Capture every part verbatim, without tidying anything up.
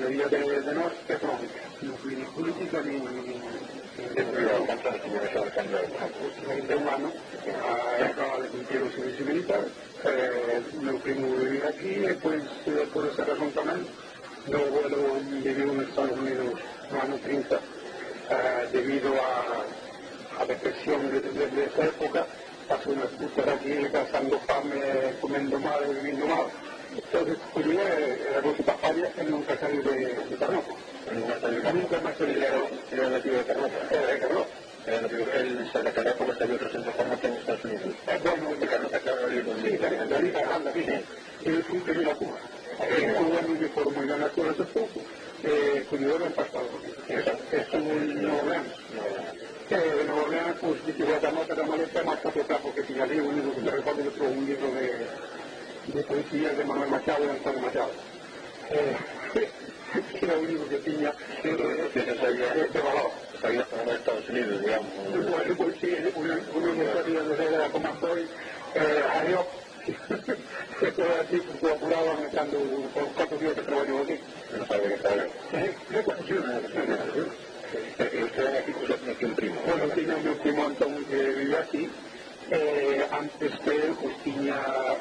mayoría de, de nos económica, no fui ni política ni... ni veinte humano, acaba de cumplir o servicio militar, eh, meu primo vivir aquí e pois eh, por esa razón tamén meu abuelo viviu nos Estados Unidos no ano trinta eh, debido a, a depresión de, de, de esa época pasou unhas putas aquí pasando fame, comendo mal e vivindo mal. Entonces, pues yo era cosa para falla que nunca salí de, de Carnosa. Nunca más salí de Carnosa. Era nativo de Carnosa. Era de Carnosa. Era nativo. Él se la carrera porque salió otro centro de formación en Estados Unidos. Eh, bueno, de Carnosa, claro, sí, de la Liga Grande, sí. Él fue que la Cuba. Aquí en Cuba me formó en la natura hace poco. Eh, cuidó en pasado. Estuvo en Nueva Orleans. Eh, en Nueva Orleans, pues, dice, voy a dar nota de maleta más capeta porque si ya digo, un libro que te recuerdo que fue un libro de... de poesía de Manuel Machado y Antonio Machado. Eh, era un libro que tenía eh, de, de valor. Sabía para los Estados Unidos, digamos. Bueno, pues sí, uno no sabía de la como estoy, eh, adiós, que todo así, pues apurado, metiendo por cuatro días de trabajo aquí. No sabía que estaba. Eh, ¿qué confusión? Usted aquí pues tiene aquí un primo. Bueno, tenía mi primo Antón que vivía aquí. Eh, antes que él, pues tenía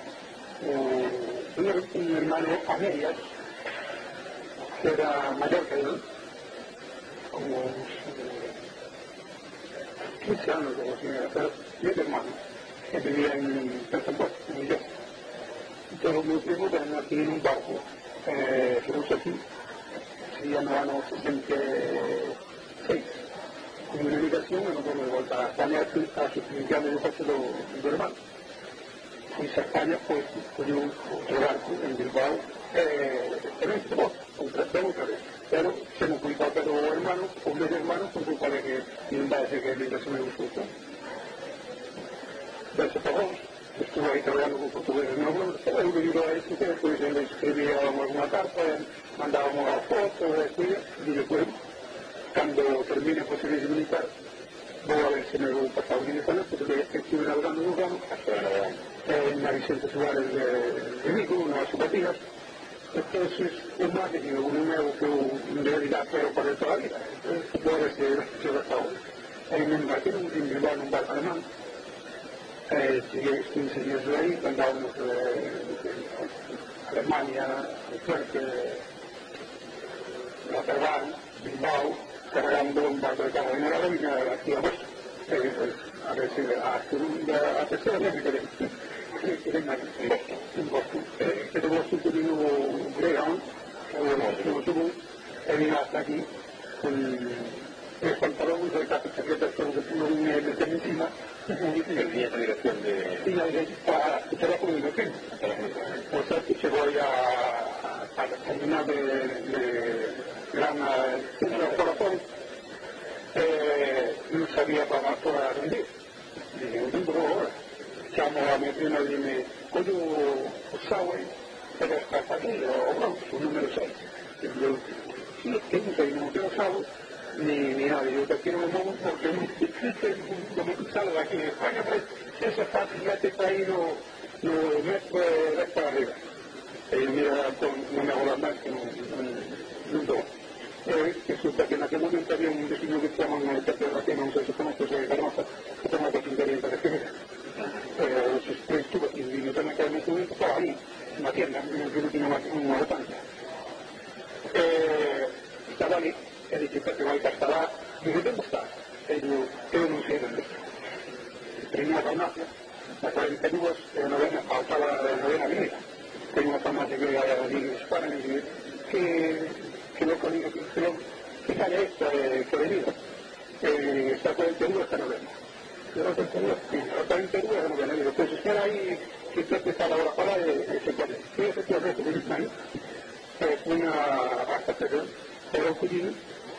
un, un hermano a medias, que era mayor que él, como unos quince años o así, pero mi hermano, que vivía en Pensacola, en New York. Entonces mi primo tenía aquí en un barco, eh, que no sé si, se llama no sesenta y seis, con una migración, y nosotros de vuelta a España a suplicar el negocio de hermano. Y a España, pues, con otro barco en Bilbao, eh, pero este voz, otra vez, pero se me culpa a los hermanos, o mis hermanos, por culpa de que no va a decir que migración me gustó. Entonces, pagó, estuve ahí trabajando con portugueses, no, bueno, estaba un libro ahí, que después le escribíamos una carta, mandábamos las fotos, y después, cuando termine el servicio militar, voy a ver si me voy a pasar un militar, porque estuve navegando en un ramo, en la Vicente Suárez de, de Vigo, unas zapatillas. Entonces, es más de un nuevo que en realidad, pero para toda la vida. Entonces, puede ser que yo hasta ahora. Ahí me embarqué en un Bilbao, en un barco alemán. Eh, llegué quince días de ahí, andábamos de, de Alemania, Suerte, Rotterdam, Bilbao, cargando un barco de carga de la vina aquí a vos. Eh, pues, a ver si a segunda, a tercera vez me quedé. En Boston. Que de Boston tuvimos un Greyhound, que tuvo, he venido hasta aquí, con tres pantalones, de casi chaquetas, todo que tuvo un meter encima. Tenía esa dirección de... Y la dirección para escuchar la comunicación. O sea, que se voy a, a la terminal de, de Gran Centro de Corazón, eh, no sabía para, para rendir. Dije, un tiempo ahora. Llamo a mi prima y dime, coño, Saue, pero estás aquí, o no, su número seis. Y yo, sí, que no sé, no tengo Saue, ni, ni nada. Yo te quiero un modo porque es muy difícil, como tú sabes, aquí en España, pues, si eso es fácil, ya te está ahí, no, no, meto de para arriba. Y mira, no me hago las más, que no, no, no. Eh, resulta que en aquel momento había un vecino que se llama el Tercero, que no sé si conoces de Carnosa, que se llama Cocinterienta de Figueira. Eh, estuve aquí, y yo también que en ese momento estaba ahí, en la tienda, yo no tenía una botánica. Eh, estaba ahí, he dicho que va a estar, digo, ¿dónde está? Y yo, yo no sé dónde está. Tenía una farmacia, la cuarenta y dos, de novena, faltaba la novena avenida. Tenía una farmacia que era de Hispana, y dije, que... que no conmigo, que no, que sale esto eh, que he venido. Eh, está cuarenta y dos esta novena. Yo no cuarenta y dos, sí, la cuarenta y dos era novena. Digo, pues espera ahí, que usted está a la hora para de se puede. Sí, efectivamente, me dicen ahí. Eh, una hasta perdón, era un cudino.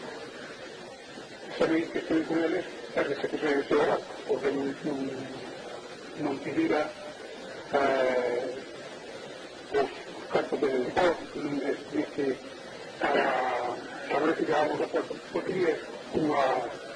Sabéis que estoy con él, es que se puso en este hogar, porque no, no, no pidiera eh, los cartos del Estado, es que a ver si llevamos a Puerto Portugués una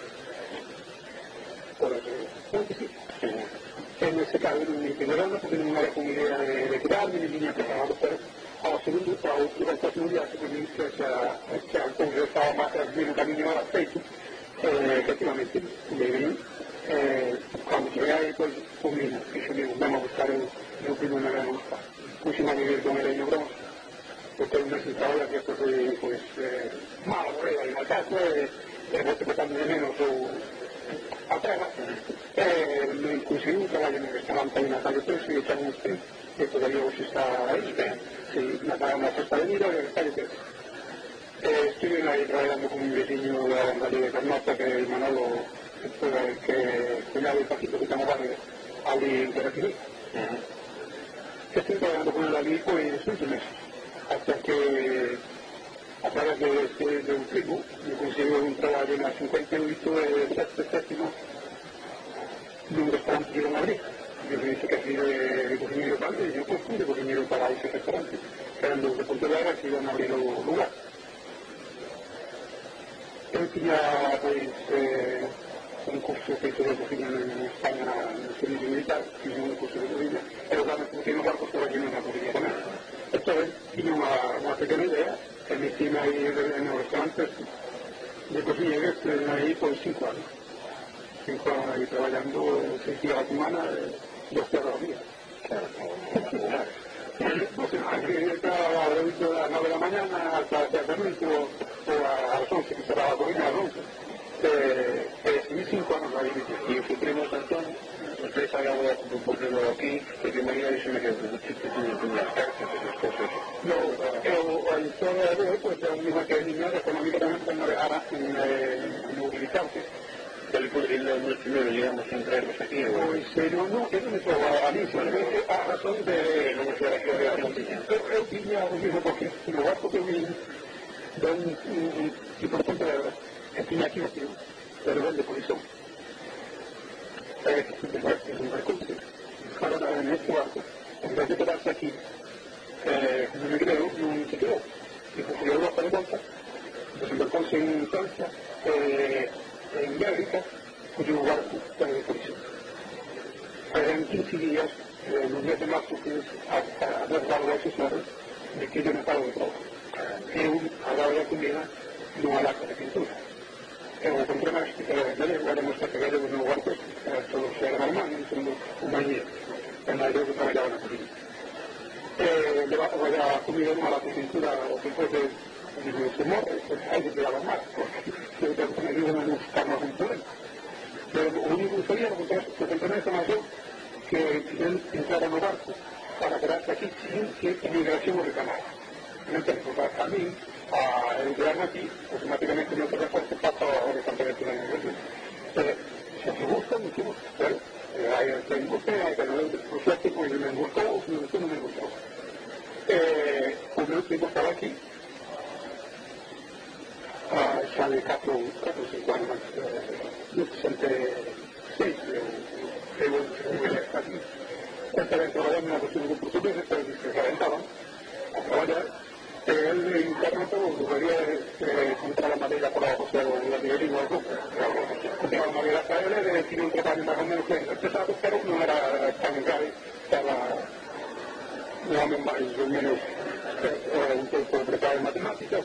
por eso en ese caso en mi primer año porque no era con idea de, de tirarme ni niña preparado pero a los segundo, durante la seconda viaggio, quindi c'è ancora stava ma almeno cammino all'aspetto, effettivamente bene, quando ci vai poi combina, che ci dobbiamo buscare il primo nella nostra, cucina di ver come le bronce, perché una si trova che così pues malo, voleva in realtà e volte portando di meno su a terra, e in cui si usa la gente che sta lampando a taglio presso e c'è un spin, e todavía si sta sì, una, una festa di Nilo e taglio presso. E estoy ahí trabajando con un vecino de la Valle de Carnota, que es Manolo, que tenía el pasito que estamos hablando de Interactividad. Estoy trabajando con él allí pues seis meses, hasta que a través de, de, de un primo me consiguió un trabajo en la cincuenta y ocho de sexto séptimo de un restaurante de Madrid. Yo le dije que así de, de cocinero para él, y yo pues fui de cocinero para ese restaurante, que eran dos de Pontevedra que iban a abrir el lugar. Él tenía pues eh, un curso que hizo de cocina en España en el servicio militar, hizo un curso de cocina, pero claro, como tiene un barco estaba lleno de una cocina con él. Entonces tenía una, una pequeña idea, que me tiene ahí en los restaurantes de cocina y estuve ahí por cinco años. Cinco años ahí trabajando seis días a la semana, dos días a la día. Entonces, trabajaba a las nueve de la mañana hasta las diez de la noche o a las once, que cerraba la cocina a las once. Eh, eh, y cinco años ahí. Y su primo Santón, ustedes hablan de un poquito aquí, porque me iba a decir que tiene las cartas, esas cosas. No, pero la historia de hoy, pues, es un mismo que niño económicamente no movilizarse. ¿El los primeros llegamos a entrarlos aquí? Pues no, no, eso me sobra a mí, solamente a razón de la mujer de Argentina. Eu tinha o mismo porque no barco que eu vim de un tipo de Pontevedra, que tinha aquí o tío, pero vende polisón. Es un recurso. Ahora, en este barco, en vez de quedarse aquí, eh, como me creo, no se quedó. Y consiguió Europa de vuelta, desembarcóse en Francia, eh, en Bélgica, cuyo barco de polisón. En quince días, en los días de marzo, que es hasta dos barcos asesores, de que yo no paro de todo. Eu, a la hora de comida, no al acto de pintura. Eu encontré más que le haremos que pegar los nuevos barcos, todos se eran hermanos, son un bañero. En la idea que trabajaba en la cocina. Eh, le va a comida no a la pintura, o que fue de se muere, pues hay que pegar más, porque me ayudan a buscar más un problema. Pero lo único que sabía, que se pertenece más yo, que él entrara en el barco para quedarse aquí sin que inmigración o reclamara. Entonces, pues, a mí, a entrarme aquí, automáticamente no se refuerce pasa horizontalmente en la inmigración. Entonces, si se busca, me hicimos, bueno, hay que me gusta, hay que no por suerte, pues me gustó, o si me gustó, no me gustó. Eh, pues el tiempo estaba aquí, ya de cuatro o cinco años más, yo sessantasei, avevo aquí. Estaba trabajando en una cocina con portugueses, pero se calentaban a trabajar. Él internato debería encontrar la madera por abajo, o sea, la nivelina o algo. Tenía madera para él, tiene un trabajo más o menos pesado, pero no era tan grave, estaba más o menos un poco preparado en matemáticas.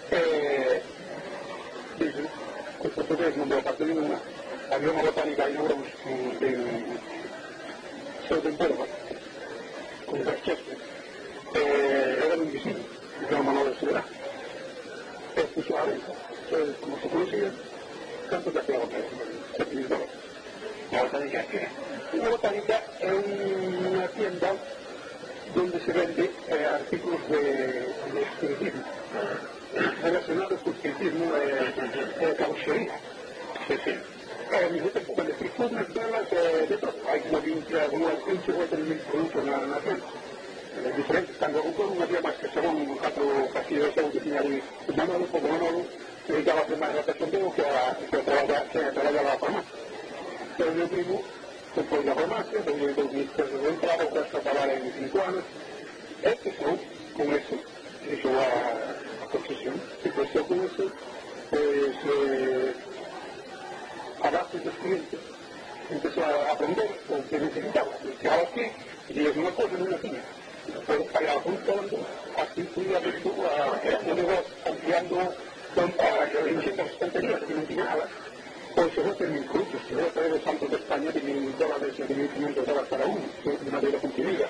Dice, el portugués no me parte ninguna, había una botánica y no en Soudenberg, con Westchester, era un invisible, era una mano de seguridad. Es puso a venta, entonces, como se conocía, ¿cuánto te hacía la botánica? siete mil dólares. ¿La botánica qué es? Una botánica es una tienda donde se vende eh, artículos de, de espiritismo, relacionados con espiritismo de, de cauchería. Sí, sí. Al mismo tiempo, con el free las tablas de, de todo. Hay como vintra, como el pinche, o el mil productos en la nación. Eh, diferentes, tanto con una tía más que según cuatro castillos de que tenía ahí, Manolo, como Manolo, se dedicaba a hacer más representativo que a, que a trabajar, que a trabajar a la farmacia. Pero mi primo, se fue a la farmacia, tenía dos mil pesos de entrada, hasta acabar en cinco años. Empezó con eso, hizo la, la concesión, empezó con eso, pues, eh, a base de los clientes, empezó a aprender lo que necesitaba, que ahora sí, y es una cosa en una tienda, después pagaba un todo, así pude haber tú ampliando a diciendo tonterías que no tiene nada. Pues se votan mil cruces, se vota de los santos de España de mil dólares y de mil quinientos dólares cada uno, de una vida cumplida.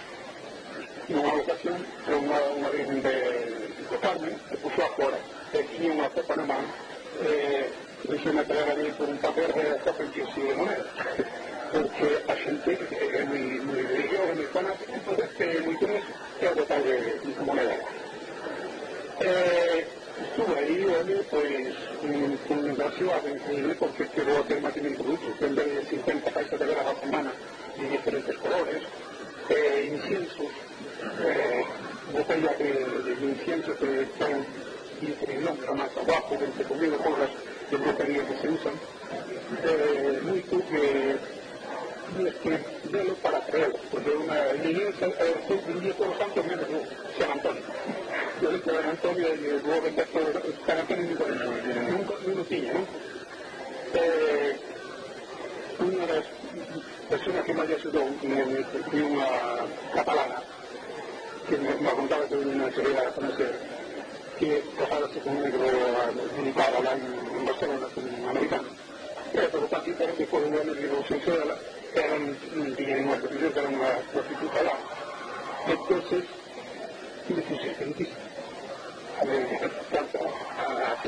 En una ocasión, una, una virgen de, de Carmen se puso afuera, tenía una copa en la mano, eh, hizo una pelea allí por un papel de copa y de moneda. Porque a xente é moi, moi religiosa, moi fanática, entonces que moi curioso é o detalle de moneda. Eh, estuve aí, olhe, pois, con un gracioso increíble, porque quedou a ter máis de mil produtos, vender cincuenta países de velas a semana de diferentes colores, eh, inciensos, eh, botellas de, de incienso que están en nombre más abajo, entre comillas, cosas de brujería que se usan, eh, moito que tienes que verlo para creerlo, porque una iglesia vendía todos los santos menos San Antonio. Yo le digo a Antonio y luego vender todos San Antonio nunca no lo tenía, ¿no? Eh, una de las personas que me había ayudado fue una catalana que me, me contaba que una enseguida a conocer, que casándose con un negro militar allá en Barcelona, con un americano. Pero por lo tanto, que fue un hombre de homosexual, eran, tenían una prostituta, era una prostituta allá. Entonces, me puse feliz. A ver, tanto a hacer.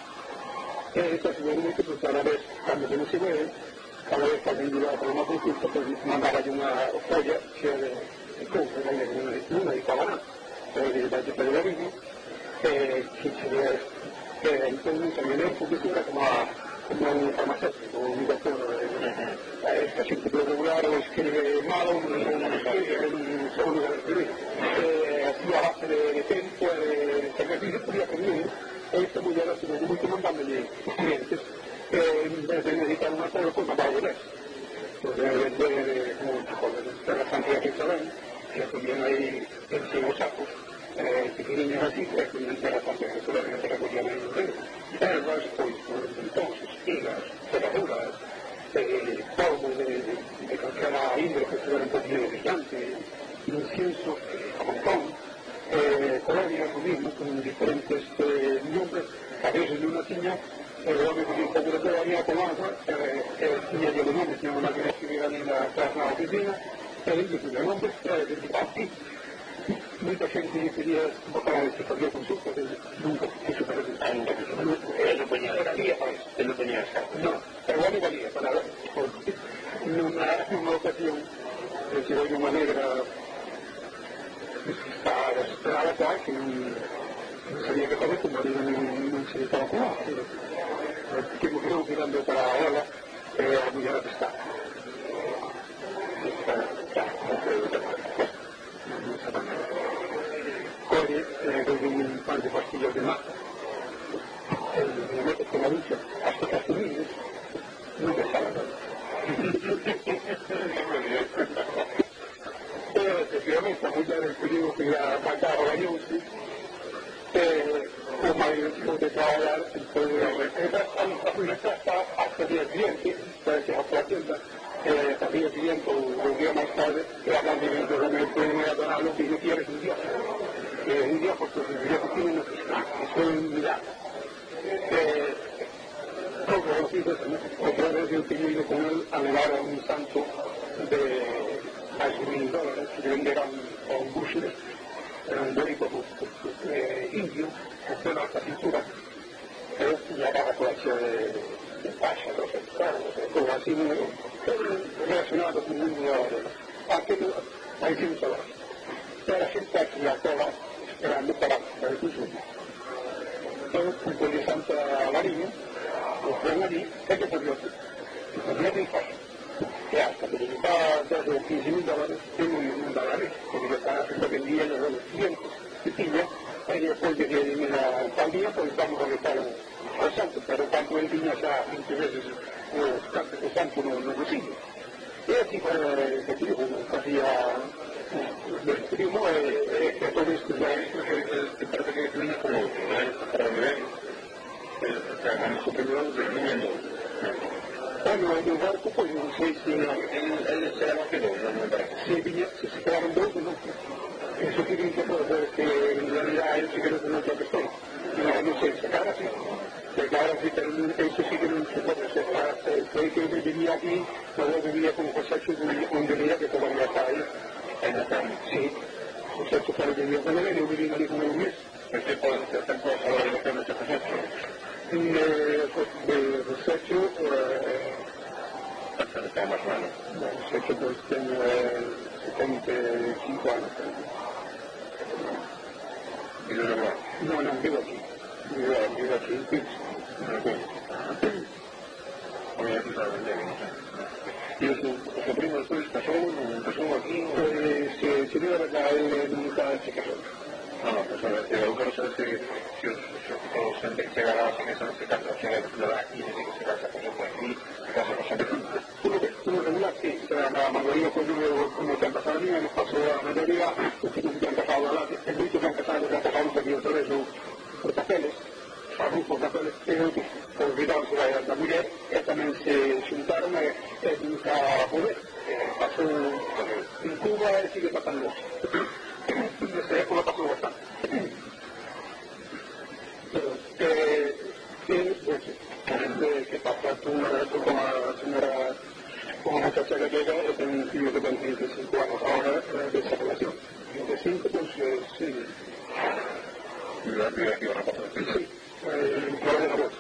Esa seguramente, pues cada vez, cuando se no se mueve, cada vez que alguien llegaba con una consulta, pues mandaba yo una joya que era de cobre, de una de cabana, de la misma, que se ve, que entonces también es publicidad como a como un farmacéutico, un doctor, esta gente puede regular o escribe mal, una escribe, un segundo de escribir, así a base de tiempo, de sacrificio, podría conmigo, esta mujer ha sido muy mandándole clientes, en vez de necesitar una sola cosa, para volver. Pues de vender como la cantidad que saben, que ponían ahí en cinco sacos, pequeños así, que ponían la cantidad que saben, que recogían ahí entero. Ervas, pues, entonces, higas, cerraduras, eh, polvo de, de, de cualquier índole que estuviera un poquito brillante, incienso, a montón, eh, colonias, lo mismo, con diferentes eh, nombres, a veces de una tiña, el hombre que dijo que lo había con agua, tenía yo los nombres, tenía una máquina que escribieran en la casa de la oficina, él dijo los nombres, era de tipo así. Mucha gente quería votar a este partido consulta, nunca quiso para el él no ponía valía para eso, él no ponía eso. No, pero bueno valía para en una, una ocasión, se de una negra estaba desesperada ya, que no sabía qué hacer, como no se estaba jugando, que me quedó mirando para ahora, a mi hora que está. Coge, desde un par de pastillas de mata, me metes con la ducha, hasta que asumimos, nunca sabe nada. Pero efectivamente, muchas veces que digo que ya mataba a la Yonsi, como hay de trabajar, entonces hasta el día siguiente, para que a la tienda, hasta el día siguiente o un día más tarde, que hablan de mí, pero me pueden adorar lo que yo quiero es un día. Un día porque el día que tiene una fiscal, es un milagro. Todos los hijos, otra vez yo he ido con él a negar a un santo de casi mil dólares que venderán a un bushler, era un médico indio, con pelo hasta cintura, pero ya cada colección de pasha, los extraños, todo así, relacionado con un dólar. Aquí hay cien dólares. Pero la gente aquí a todas, esperando para el consumo. Entonces, el de Santa Marina, los ven allí, ¿qué te podría hacer? Podría rifar. Que hasta que necesitaba de quince mil dólares, tengo un dólar, porque yo estaba haciendo vendía los cientos de piña, y después de que me la pandilla, pues vamos a gastar al santo, pero tanto el piña ya veinte veces tanto que santo no lo recibe. Y así fue el que dijo, hacía el primo, que todo esto que parece que tenía como para ver, el superior de viviendo. Bueno, en el barco, pues no sé si él se la quedó, ¿no? Si se quedaron dos, ¿no? Eso significa pues, que en realidad él sí que no es nuestra persona. No, no sé, se acaba así. Se acaba así, pero eso sí que no se puede separar. Se que él vivía aquí, luego vivía con José un día que todavía está ahí. En la calle. Sí. José Chufaro vivía con él y yo viví allí con él un mes. ¿Usted puede hacer cosas a la relación de José? De José Chufaro, está más o menos. José Chufaro pues tengo setenta y cinco años. ¿Y lo demás? No, no, vivo aquí. Vivo, vivo aquí en Pix. Oye, aquí saben de mí. ¿Y su, su primo después casó, empezó aquí? Pues se, se dio la verdad, él nunca se casó. No, no, pues a ver, yo creo que si, si os, os sentéis llegar sin eso, no se casa, o sea, lo da aquí, dice que se casa con otro aquí, se casa con gente. Uno que uno regular, sí, la mayoría pues yo, como se han pasado a mí, me pasó a la mayoría, que no se han casado a la el dicho que han casado, que han casado aquí otra vez, por papeles, por papeles, pero olvidaron se va a la mujer, e también se juntaron e nunca poder. Pasó en Cuba y sigue pasando. Desde época pasó bastante. Pero, eh, sí, pues, ¿qué pasa? Tú, tú con la señora, con la muchacha gallega, es un tío que tiene treinta y cinco años ahora de esa relación. treinta y cinco, pues, eh, sí. ¿Y la vida que van a pasar? Sí, eh, claro de la voz.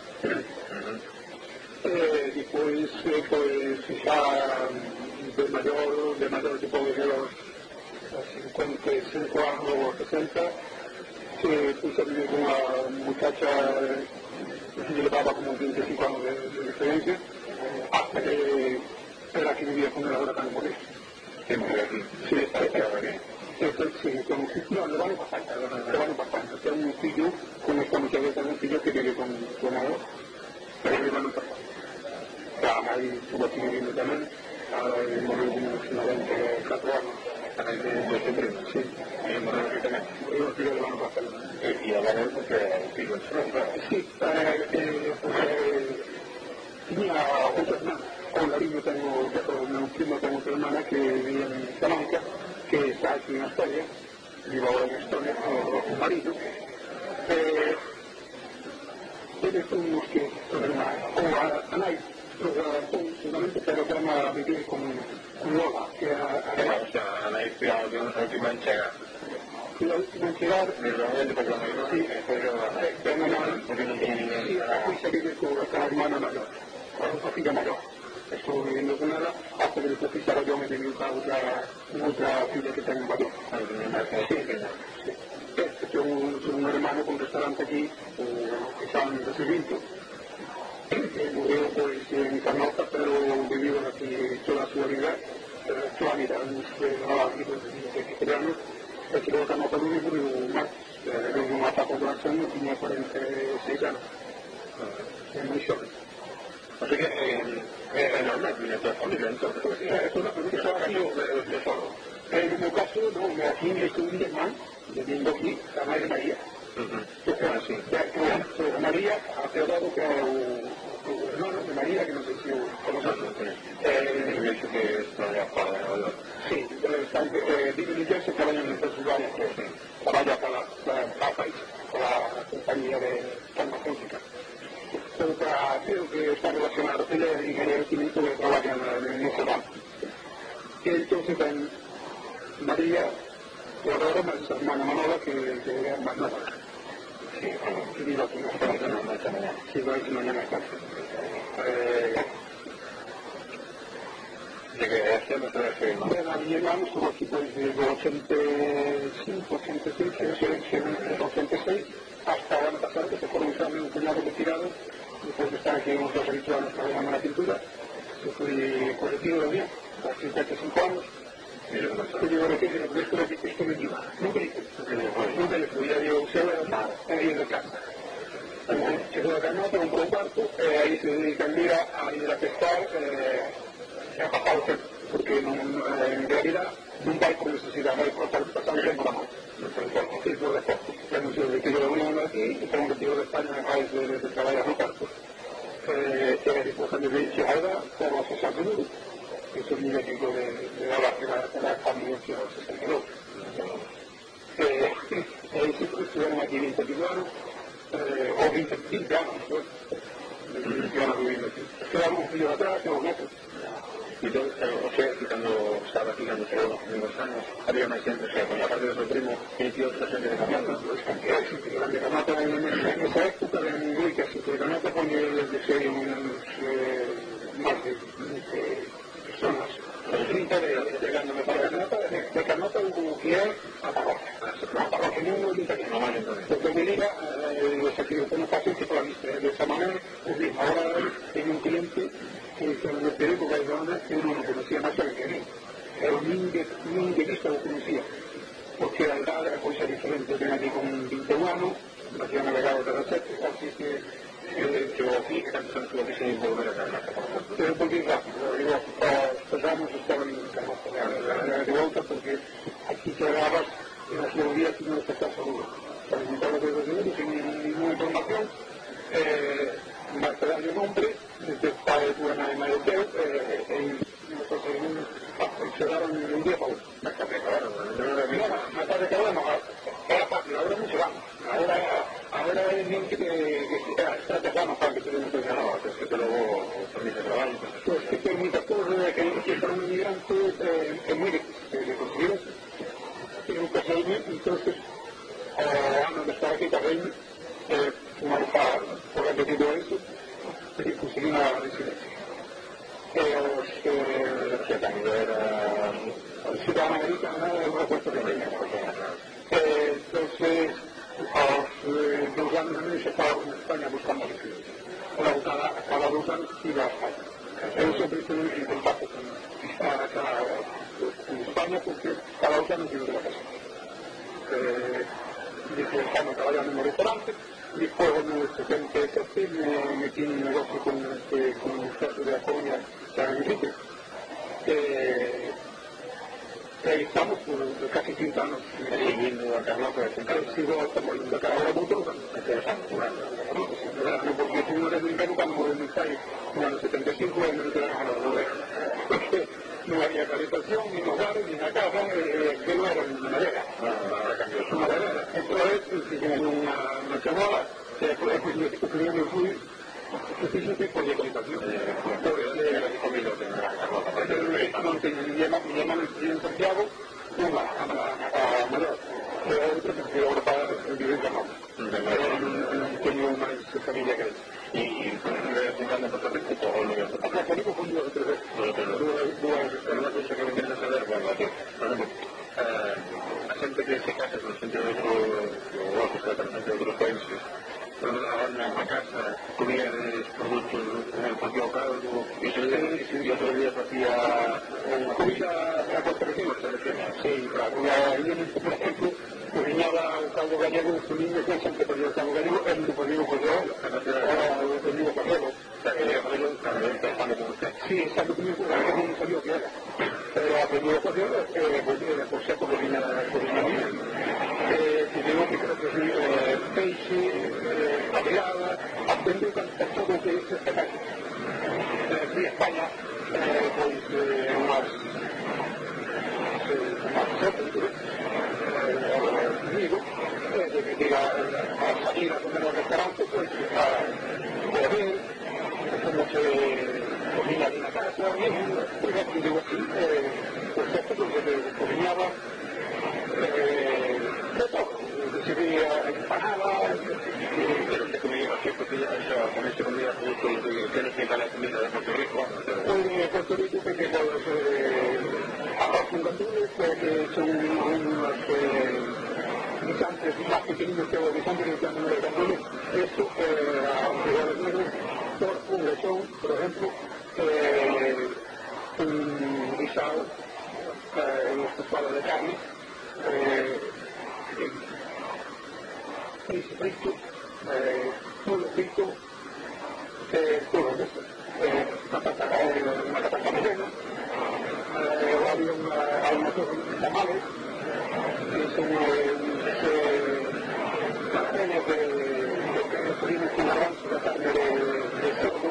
Eh, después, eh, pues, ya de mayor, de mayor tipo de los cincuenta y cinco años o sesenta, se puso a vivir con una muchacha que llevaba como veinticinco años de, de diferencia, hasta que era que vivía con él ahora para morir. ¿Quién vive aquí? Sí, está aquí ahora aquí. Sí, con, no, le van a pasar, le van a pasar. Tengo un fillo, con esta muchacha tengo un fillo que vive con, con él, pero le van a pasar. Claro, ahí estuvo aquí viviendo también, ahora murió unos noventa y cuatro años. ¿También de este primo? Sí. ¿Y el moreno que también? Murió el fillo le van a pasar. Y a la vez porque el filho en su nombre. Sí, eh, pues, tenía otra hermana. Con la yo tengo, mi primo tengo otra hermana que vive en Salamanca, que está aquí en Asturias, vive ahora en Asturias con su marido. Eh, Ellos son unos que, o a Anay, solamente se lo van a vivir con Lola, que además, O sea, Ana Istia, digamos, la última entrega. la última entidad, Normalmente porque la mayoría sí, tengo una, porque no tiene ni sí, aquí se vive con la hermana mayor, con su hija mayor. Estuve viviendo con ella hasta que después quizá yo me tenía otra, otra filla que tengo mayor. Sí, sí. Este, tengo un, un hermano con un restaurante aquí, que está en Recibimiento. Murió pues en Carnota, pero vivió aquí toda su vida, toda la vida, no la vida de vegetariano. El que lo Carnota no murió más, luego más a población, tenía cuarenta y seis años. Es muy joven. Así que es normal, viene toda la familia, entonces. Es una pregunta que ha sido de solo. En mi caso, no, aquí me estoy un hermano, viviendo aquí, la Madre María. Así. María ha quedado que hermano de María, que no sé si conoces. Eh, hecho que está ya para sí, vive en New Jersey, trabaja en Pensilvania, trabaja para la país, con la compañía de farmacéutica. Pero para, creo que está relacionado, ella es ingeniero químico que trabaja en ese banco. Y entonces en María, Teodoro, su hermana Manola, que es más nova. Sí, que vive aquí en España, no, esta mañana. Sí, va a ir mañana a casa. ¿De qué hacía no se refiere? Bueno, mi hermano estuvo aquí pues desde ochenta y cinco, ochenta y seis, ochenta y seis, hasta el año pasado, que se fueron usando un cuñado retirado, después de estar aquí unos dos años trabajando en la pintura, se fue colectivo de día, a cincuenta y cinco años. Y yo le dije, esto es esto me lleva. Nunca le nunca le fui, ya digo, se va a mar, ahí en la casa. Llegó a la Carnota, compró un barco, ahí se dedican a ir a pescar, a pasar el tiempo, porque en realidad nunca hay por necesidad, no hay por pasar el tiempo la mano. Sí, por deporte. Ya no sé, que yo vengo aquí, y tengo un retiro de España, a raíz de trabajar en barco. Tiene disposición de Vichihada, por la asociación de Luz. Eso es mi equipo de la familia sesenta y dos. continuaron, eh, o veinte, veinte años, ¿no? veinte años viviendo aquí. Quedamos un atrás, quedamos meses. Y entonces, o sea, que cuando estaba aquí, cuando se los primeros años, había más gente, o sea, con la parte de su primo, veintidós gente de campeonato. Pues cantidad de gente grande camata en esa época de muy casi que camata pone desde ser más de veinte personas. treinta de llegándome para Canota, de Canota hubo que ir a parroquia, a parroquia no muy italiano, porque me diga, los actividades no fácil que por la vista, de esa manera, ahora tengo un cliente que en el periódico que que uno no conocía más que a mí, era un indigenista lo conocía, porque la edad era cosa diferente, tengo aquí con veinte años, me hacía navegado de las sete, así que yo aquí, que tanto son que se volver a Canota, pero un poquito rápido, digo, cerramos estaban en Canota, de vuelta porque aquí cerrabas en las melodías y no estás seguro. Para invitar a los señores sin ninguna información, Marta de nombre, desde el padre de Purana de Maleteo, cerraron un día para otro. Marta de Cadano, Marta de Cadano, era fácil, ahora no se van. Ahora, ahora es bien que está tejano para que se den un no, es que te luego permite trabajo. Pues que permite cosas que para un inmigrante es muy difícil de conseguir. Tiene un caseño, entonces, antes de estar aquí también, una vez por repetido eso, conseguí una residencia. Los que también era ciudadana americana, una puertorriqueña. Entonces, a los dos años y medio estaba en España buscando residencia. Cada, cada dos años iba a España. Yo siempre estuve en contacto con, con España porque cada dos años iba de la casa. Eh, dije, estamos trabajando en un restaurante, después en el setenta y siete me metí en un negocio con, este, con un jefe de la colonia San Enrique. Eh, ahí estamos por casi quince años viviendo acá, ¿no? He sido hasta por la carrera mucho, interesante, porque fui un republicano cuando murió en mi país, en los setenta y cinco años de la porque no había calefacción, ni hogares, ni una casa, eh, que no era una madera, una madera. Entonces, en una chabola, pues me fui suficiente por la calefacción. Mi hermano estudió en Santiago, una a mayor, pero otro que ahora para vivir en Canadá. Tenía una familia que y explicando Puerto Rico o no a Puerto Rico fue un tres veces. Una cosa que me interesa saber, bueno, por ejemplo, la gente que se casa con gente de otros de otros países, ahora en la casa comía productos en el patio caldo y otro día hacía comida a Puerto Rico. Sí, claro. Por ejemplo, cocinaba un caldo gallego, su niño que siempre ponía el caldo gallego, él lo ponía con yo, ahora lo ponía con yo. Sí, exacto, no sabía qué era. Pero aprendió con yo, por cierto, cocina mía. Tenemos que creo que es peixe, papeada, aprendí todo lo que es este caso. Fui a España, pues unas digo, de que diga a salir a comer a un restaurante, pues a comer, como que comía en la casa, pues digo así, por cierto, porque cocinaba de todo, recibía empanadas, pero te comía cierto que ya con este comida producto que tienes que ir a la comida de Puerto Rico. En Puerto Rico porque los arroz con gandules, que son unos guisantes más pequeños que los guisantes que llaman los gandules, esto, frijoles negros, por un lechón, por ejemplo, un guisado, unos tostados de carne, peixe frito, pollo frito, todo eso, una patata rellena, había algunos tamales, que son pasteles de fritos con arroz y la carne de cerdo,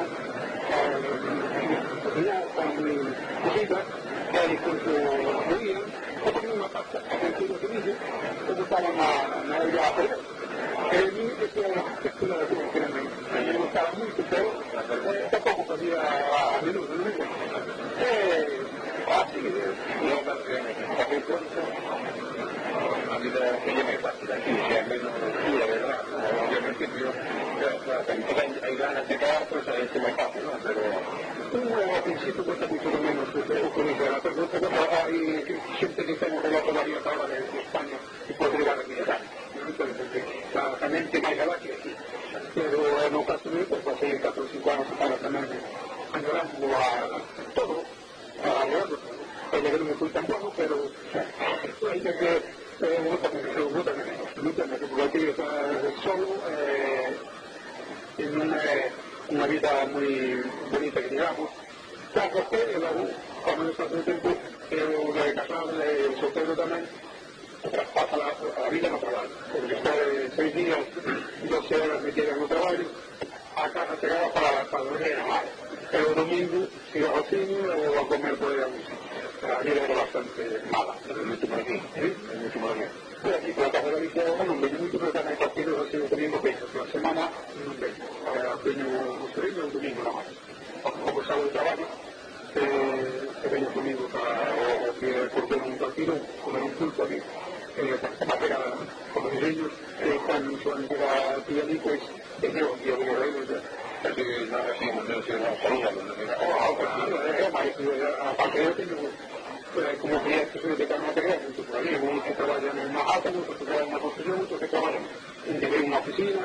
cocinada con cocida, que incluso movían, o ponían una pasta, que es lo que dice, como estaban a la olla a freír. E mi è quella da cui mi gustava molto, però da poco faceva a menudo, non è vero? E ah sì, io capito, a vita che gli hai fatti da qui, cioè almeno più la verità, ovviamente più, hai ganas di altro, saresti mai fatto, no? Però uno principio questa cultura meno su Tunisia, per questo hai gente che stanno con la todavía ahora de España y puede llegar aquí a la la mente más allá que aquí. Pero en Estados Unidos, pues hace cuatro o cinco años para también añorando a todo, a lo el negro me fue tan bueno, pero hay que assolutamente, porque io solo eh, in una, una vita muy bonita que digamos, claro que luego, cuando no estás un tiempo, ero casado e soltero también, traspasa la, la vida no trabajo, porque estar seis días, doce horas metidas en el trabajo, a casa llegaba para, para dormir en la mar, pero el domingo si iba al cine o a comer por el la vida era bastante mala, pero mucho por aquí, ¿eh? Mucho por aquí. Pero aquí por la casa de la liceo non veño moito, pero tamén partidos así o domingo pesos, la semana non veño, ahora veño o sereno o domingo na mar, como sábado de traballo, e veño o domingo para o que porque un partido, como un culto aquí, para pegar con los niños, cuando son para ti a mí, pues, de yo, yo digo, así no así no sé si no sabía lo que era aparte yo tengo como clientes de cada material, muchos por ahí, unos que trabajan en Manhattan, otros que trabajan en una construcción, otros que trabajan en una oficina,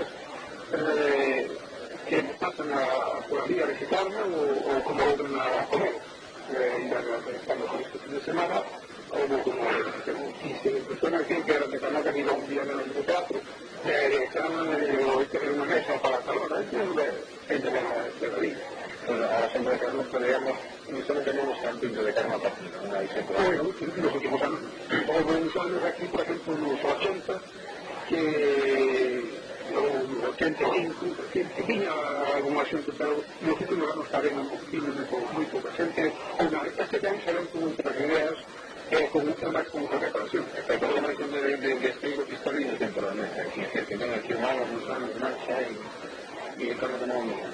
que pasan por ahí a visitarme o como otros a comer. Estamos este fin de semana, hubo como quince personas que eran de Canadá que iban un día en el teatro, estaban en una mesa para calor, gente de la vida. Bueno, ahora siempre que nos peleamos, nosotros tenemos campinto de carne partida, ¿no? Ahí se puede. Bueno, los últimos años, hubo unos años aquí, por ejemplo, en los ochenta, que los ochenta y cinco, que tenía alguna gente, pero los últimos años estaban muy poca gente, una este año se ven con otras ideas, con mucha más con preparación. Esta información de, de, de estilo pistolino temporalmente, aquí es que tengan aquí humanos, gusanos, marcha y el carro tenemos miedo.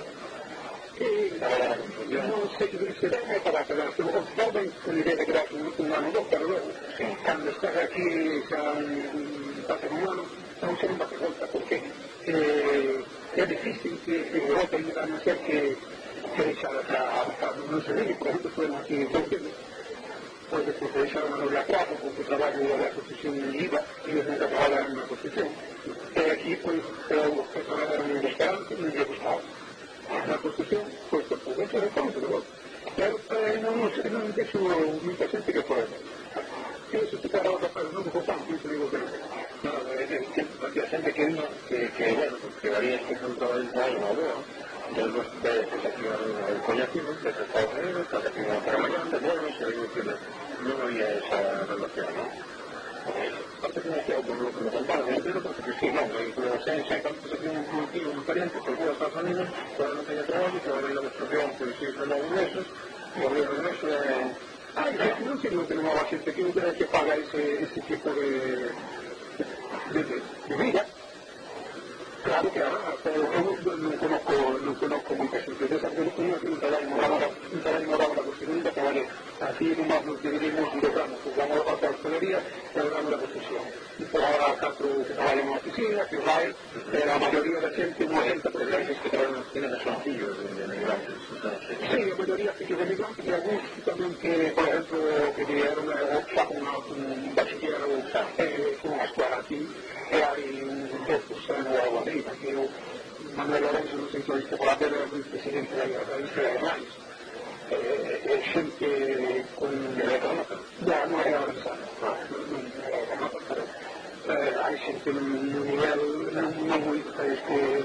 Non sei se deve para la opción con l'idea di creare un anno dopo, però quando stai aquí un passo un anno non c'è un passo volta perché è difficile che Europa non sia che riesca a non si vede come fueron aquí en Tokio, poi después realizaron una novia cuatro porque trabajo en la construcción en IVA y ellos nunca trabajaron en la construcción. Y aquí pues trabajaron en restaurantes y no les gustaba. La construcción, pues por supuesto de todo, pero non è solo mucha gente che può io se ti parlo da fare non importante, io ti dico che no, perché la gente che uno che, che bueno, que varía este punto del país, no veo, del dos de que aquí el coñacino, de Estados Unidos, que aquí no trabajando, bueno, se digo que no había esa relación, ¿no? Aparte que no sea por lo que me contaron, pero porque sí, no, pero se han tantos aquí un tío, un pariente, que fue a Estados Unidos, pero no tenía trabajo, que va a abrir la construcción, que sí, son los ingresos, y abrir los ingresos de... Ah, non si non teneva gente che non deve che paga ese, ese tipo de, de, de, de vida. Claro que ahora yo non conozco, non conozco mucha gente de esas, pero uno que un trabajo morado la construcción, que vale, así nomás nos dividimos y logramos, jugamos a la hostelería y logramos la construcción. Y por ahora cuatro que trabajan en la oficina, que hay, la mayoría de gente, un ochenta por ciento que trabajan, tienen asuntillos de migrantes. Sí, la mayoría sí que de migrantes y algunos también que, por ejemplo, que vinieron a un bachiller con una escuela aquí, e hai un corpus nuovo lì, perché Manuel Lorenzo non si è con la bella del presidente della Israele Airlines, e gente con da non era avanzata, non era avanzata, però hai gente in un livello non molto che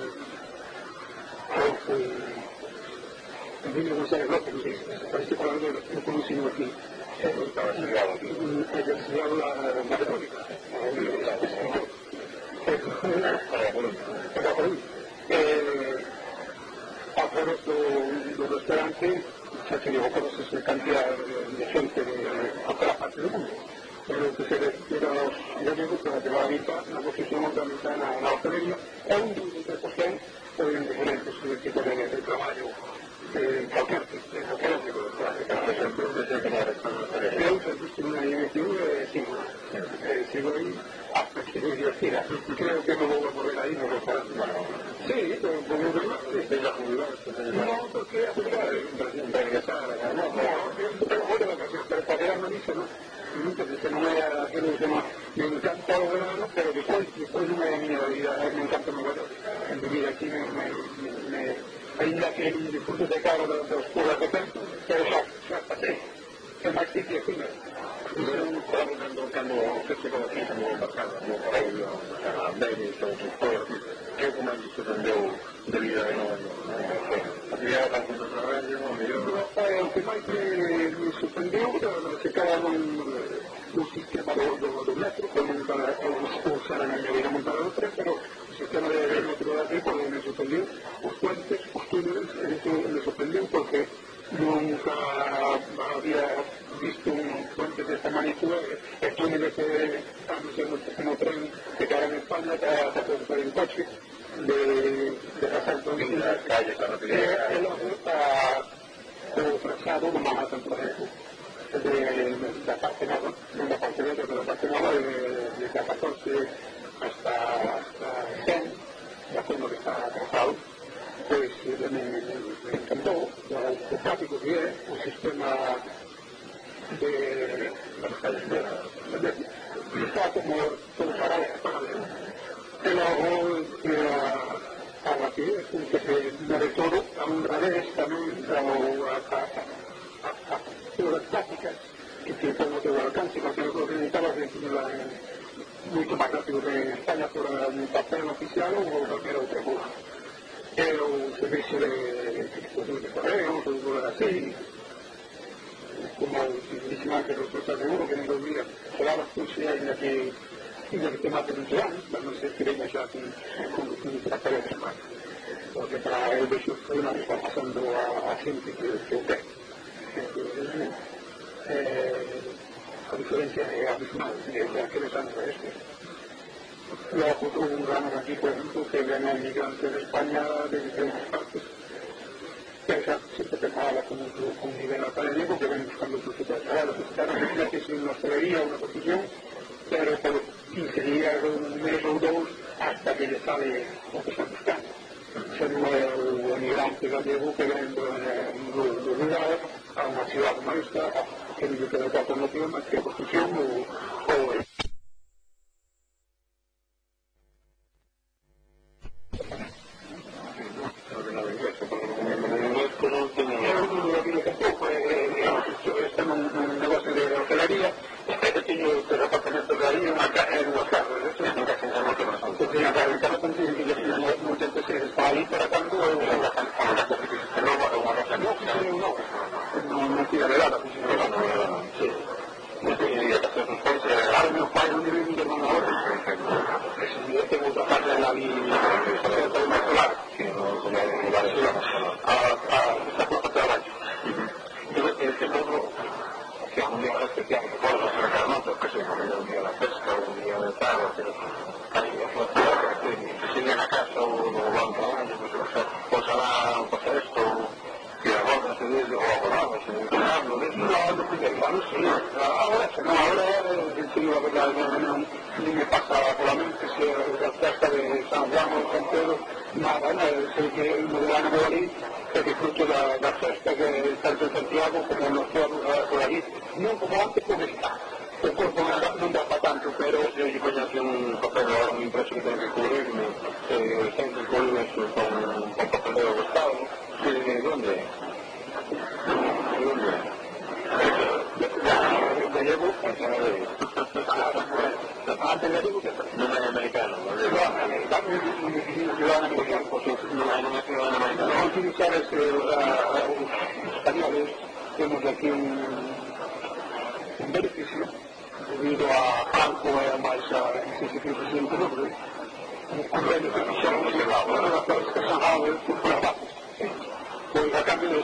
quindi non sei proprio così, questi parlando lo conoscono qui, estaba estudiado aquí. ed è studiato la matematica, para Perú. Eh, por esto, los restaurantes, ya que yo conozco una cantidad de gente de otra parte del mundo. quello che si respira galego per la vita, la posizione organizzata nella hosteleria, è un giudice perché poi è indifferente sul tipo di lavoro in qualche tipo di pratica, per esempio, per esempio, io ho visto una di più e sicuro, sicuro hasta che devi divertire, creo che non lo vorrei ahí, non lo farà. Sì, voglio dire, sei già jubilato? No, perché a jubilare, per ingresare, no, no, però volevo per pagarlo lì, se no, comunque se non era che lui insomma mi encanta il verano, però después, después no me, me, me encanta muy bueno, vivir aquí me, me, me, ainda que el disfrute de caro de las cosas de tempo, pero ya, ya pasé, è más difícil qui. Quando, quando queste cose sono abbastanza meglio, bene, sono tuttora, che come si prendeu de vida de nuevo, había tanto trabalho, mellor. O que máis me sorprendeu se cada un, un sistema do, do, do metro, que nunca usaran a medida montar o tren, pero o sistema de metro de aquí, porque me sorprendeu, os puentes, os túneles, eso me sorprendeu porque nunca había visto un puente de esta magnitud, el túnel ese, no tren que queda en España, que se puede usar en coche, de, de pasar por las calles, el ojo está trazado de Manhattan, por ejemplo, de la parte nova, no la parte vieja, pero la parte nova, de la catorce hasta, hasta cien, la forma que está trazado, pues me, me, me encantó, lo simpático que es, un sistema de las calles de, de, de está como todo paralelo. El ojo a la que es un que se mueve todo, a un revés también, o a, a, a, a todas las prácticas que tienen todo el alcance, porque lo que necesitaba es mucho más rápido que en España por un papel oficial o cualquier otra cosa. Pero un servicio de, de, de correos o cosas así, como dicen antes los cosas de uno que en dos días se va a la función y aquí y que te maten un ciudadano, para no ser que venga ya con un tratado de España. Porque para el hecho fue una que está pasando a, a gente que, que usted. Eh, a diferencia de abismal de, de aquellos años de este. Luego hubo un gran aquí, por ejemplo, que viene inmigrantes de España de diferentes partes. Esa siempre preparada con un, con un nivel académico que ven buscando su tipo de trabajo. Necesitaron que es una hostelería, una posición, pero por quince días, un mes o dos, hasta que les sale lo que están buscando. Ser un emigrante gallego que viene de rural a una ciudad como esta, que no queda otra alternativa más que posición o, o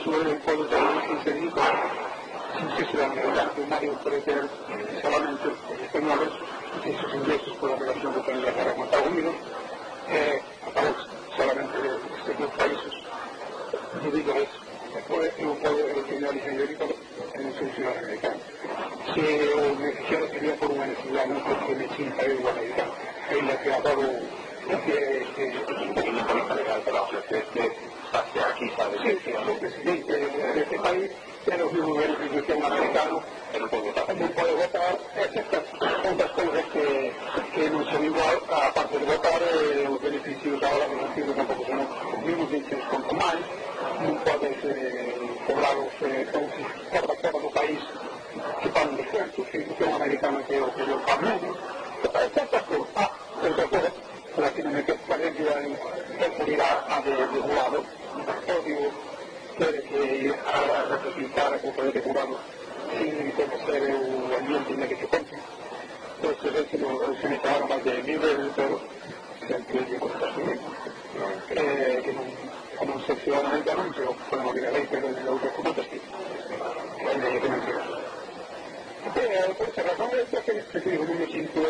solamente españoles, esos ingleses por la relación que tienen la guerra con Estados Unidos, eh, a través solamente de estos dos países. Yo digo eso, después eu podo definir origen ibérico en un sentido americano. Se o me fixera sería por unha necesidade, non porque me chinta eu americano, e la que adoro que non política legal para ofrecer que hacia aquí, sabes? Sí, sí, soy presidente de este país, pero soy un institución americano, que non pode votar. Non pode votar, estas outras cousas que, que non son igual, aparte de votar, eh, os beneficios ahora de los antiguos tampouco son os mismos veinte conto máis, non podes eh, cobrar os eh, por fora do país que fan descuentos, que son americanos que o que yo fan menos, estas cousas, ah, outra coisa, para que non me quede para dentro de seguridad de, de jurado, odio quiere que a representar a conferencia de jurado sin conocer el ambiente en el que se cuenta. Entonces, es que se me quedaron más de mil euros, pero siempre yo con esta siguiente. Que non sei se ciudadamente non, pero podemos ir a lei, pero en los documentos sí. En el que mencionas. Por esa razón, es que prefiero un siento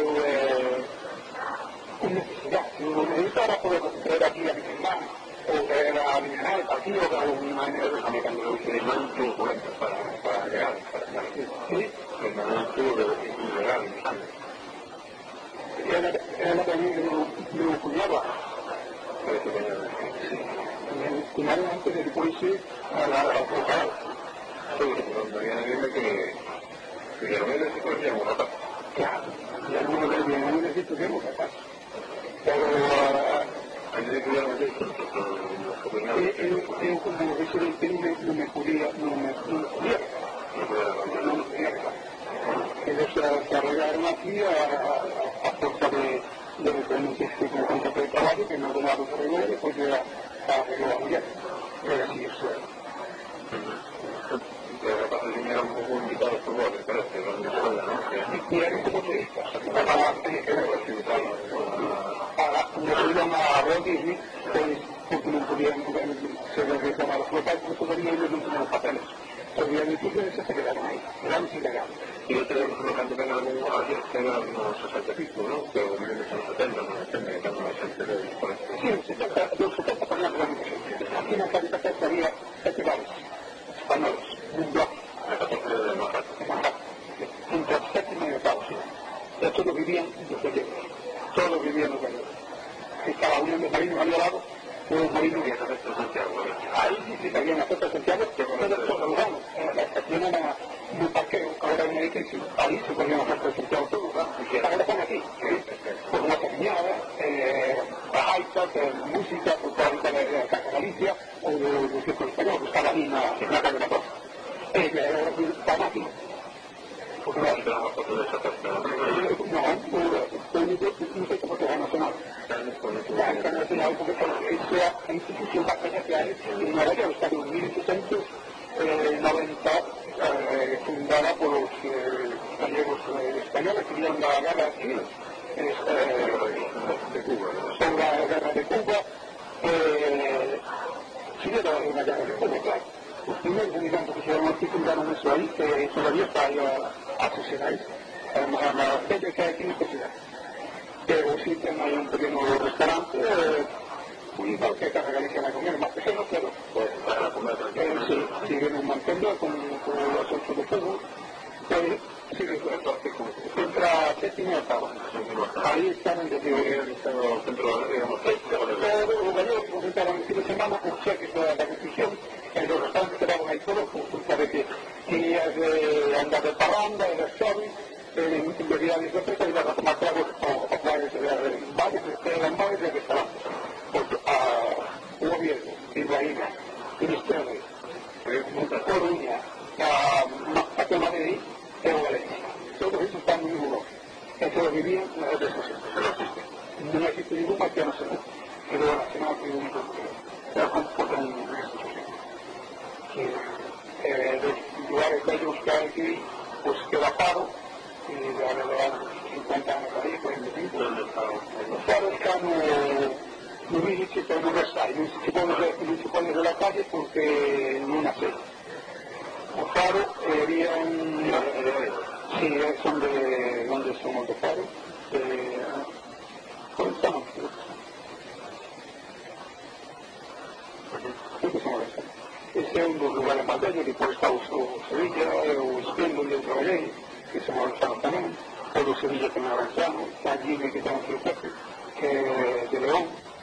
con necesidad. No necesitara poder traer aquí a mi hermano, o traer a mi hermana el partido, o a mi manera de saber cuando se le dan sus cuentas para llegar, para estar aquí. Sí, el momento de llegar en España. Era también de un cuñado. Me cuñaron antes de después a la autoridad. Sí, cuando viene a decirme que que ya no me necesito que seamos capaz. Claro, ya no me necesito que seamos capaz. Pero antes de que ya no me necesito, eu como residente non me podía, non me podía, non me podía capaz. Ellos se arreglaron aquí a fuerza de dependencias que con contrato de trabajo que no tomaron por regla y después ya arregló bien. Pero así es. Pero capaz de dinero un poco invitado por vos, pero es que no me acuerdo, ¿no? Mira, en este punto de vista, para nos iban a Walt Disney, pues porque no podían ser reclamados por tal, porque todavía ellos no tenían papeles. Todavía el título se quedaron ahí, eran ilegales. Y yo tengo que cantar algún ayer, que eran unos sesenta pico, ¿no? Pero en los setenta, ¿no? Depende de cada gente de por esto. Sí, los setenta ponían realmente. Aquí en la capital había siete bares españoles, un bloque. La capital de Manhattan. Entre séptimo y octavo, sí. Ya todos vivían los gallegos. Todos vivían los gallegos. Estaba uno de marinos al lado, un marino que era de Santiago. Ahí sí se había una puerta de Santiago, que todos los vamos. La estación era un parqueo, ahora en el edificio. Ahí se ponían las puertas de Santiago todos, ¿verdad? Ahora están aquí. Por una caminada, bajaitas, música, por toda la Casa Galicia, o de cierto español, estaba ahí en la calle de la costa. Están aquí. Porque no hay una foto de esa persona. No, no sé cómo se llama nacional. La internacional, porque es la institución bacteriana en la área de los años mil ochocientos noventa, fundada por los gallegos españoles que vieron la guerra civil. Sobre la guerra de Cuba, sí, era una guerra de Cuba, claro. Los primeros emigrantes que llegaron aquí fundaron eso ahí, que todavía está ahí a sociedades, a la gente que hay aquí en sociedad. Pero sí tengo ahí un pequeño restaurante, un parque que Galicia va a comer más pequeño, pero pues para comer tranquilo. Sí, siguen manteniendo con los ocho de fútbol, sí, entra séptimo y octavo. Ahí están en el centro, digamos, todos los gallegos que presentaban el fin de semana con cheques de la Constitución, en los restaurantes quedaban ahí todos por culpa de que tenías de andar de parranda, de las chaves, en bebida de sorpresa y vas a tomar tragos o bares de bares, eran bares de restaurantes. Porque gobierno, Ibrahima, Ministerio, Coruña, Paco Madrid, Evo Valencia. Todos esos están en un lugar. Todos vivían en la red de sociedad. No existe ningún partido nacional. Que lo nacional que lo único que se comporta en esta sociedad. Los lugares bellos que hay aquí, pues queda paro. Y ahora le dan cincuenta años ahí, cuarenta y cinco. Los faros están no dice que no está, y no se pone de la calle porque no nace. Los faros serían Sí, son de donde somos de Faro, de... ¿Cómo estamos? Creo somos de Faro. Ese é un dos lugares máis bellos, depois está o Sevilla, o Esplendo, onde eu traballei, que somos avanzanos tamén, o do Sevilla que non é avanzano, está allí que temos o Pepe, que é de León.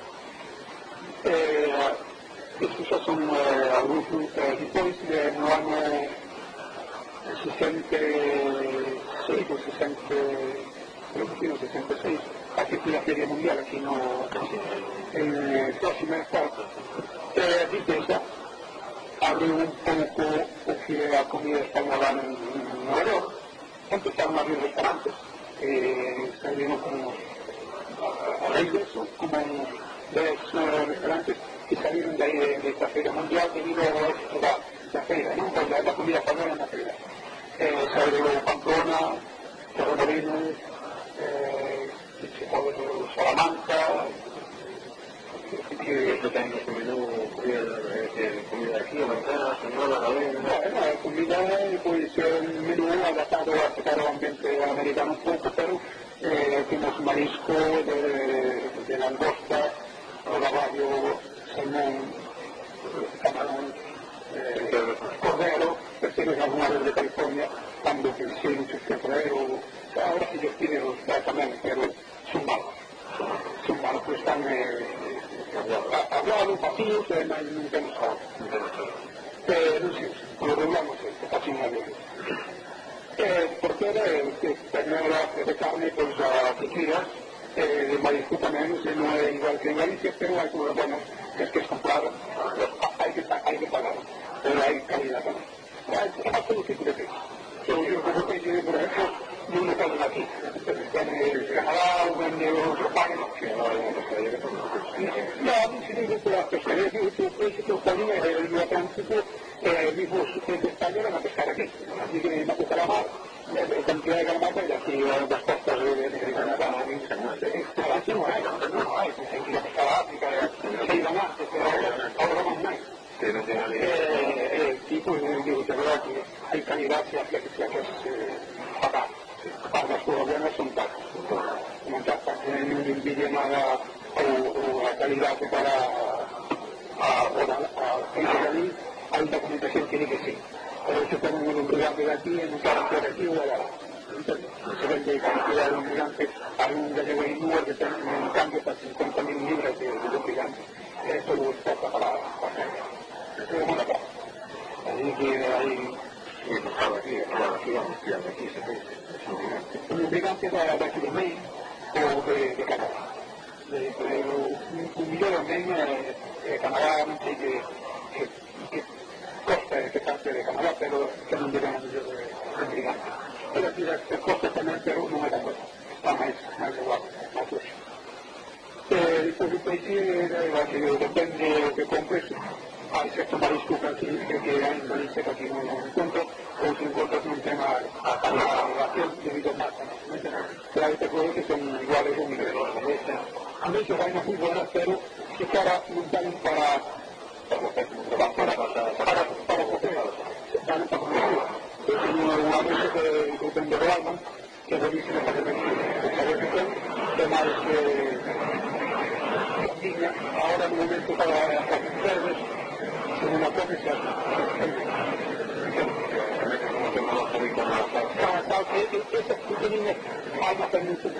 Estes xa son algúns depois, no ano sesenta e seis ou sesenta, creo que no sesenta e seis, aquí fui a Feria Mundial, aquí no, en próxima estado, e Vitesa abriu un pouco o que é a comida española en Nova York. Empezaron a abrir restaurantes, eh, se abrieron como a raíz de eso, como dez restaurantes que salieron de ahí de, de esta Feria Mundial debido a esto da, da feira, ¿no? La, la comida española en la feira. Eh, se abrió Pamplona, Torremolinos, eh, Salamanca. Esto también es menú, comida aquí, americana, española, gallega. Bueno, la comida, pues el menú adaptado a sacar el ambiente americano un poco, pero eh, tenemos marisco, de, de langosta, caballo, salmón, camarón, eh, cordero, personas algunas de California, cuando pensé mucho cordero, ahora sí yo tiene los también, pero son malos, son malos, pues están eh, hablados, vacíos, eh, nunca nos saben. Pero sí, por lo regular no sé, casi nadie. Eh, porque era que tenía de carne, pues a tequilas, eh, de marisco también, no es igual que en Galicia, pero hay cosas buenas, es que es comprado, hay que, hay que pagar, pero hay calidad también. Hay todo tipo de pez. Yo como pez, por ejemplo, no me pagan aquí. En Canadá, o en otro país, no, no se dice que la pescaría, yo creo que los caminos del Atlántico, mismos de España van a pescar aquí. Así que me gusta la mar, la cantidad de calamar, y aquí las costas de Canadá, aquí no hay, no hay, pues hay que ir a pescar a África, se iban antes, pero ahora no hay. Eh, sí, pues digo, de verdad que hay calidad, si hay que pagar. Para las cosas buenas son caras. No no le envidia nada o la calidad que para a alta comunicación tiene que ser. Por eso tenemos un brigante de aquí, en un carácter de aquí o allá. Se vende cantidad de un brigante, hay un gallego en Nueva que tiene un cambio para cincuenta mil libras de un brigante. Eso lo está para la eso es una casa. Así que hay... Sí, pues estaba aquí, estaba aquí, vamos, que aquí se ve, es un gigante. Un gigante de aquí de Maine o de, de Canadá. Un millón de Maine, eh, Canadá, no sé qué, qué, qué costa que parte de Canadá, pero que no llegan a un millón de, de gigantes. Pero aquí el coste también, pero no me da cuenta. Está más, más igual, más dulce. Eh, después de país, que depende de lo que compres. Hay cierto marisco que aquí, que hay en Galicia que aquí no lo encuentro, o si encuentras un tema a la relación debido a marca, pero hay personas que son iguales o mejores. A mí se vaina muy buenas, pero que para montar para para para para para coger, se van para comer. Yo tengo una vez que vende de alma, que es buenísima para comer, temas que ahora en un momento para verdes, en una cosa se hace. Esa tiene alma también se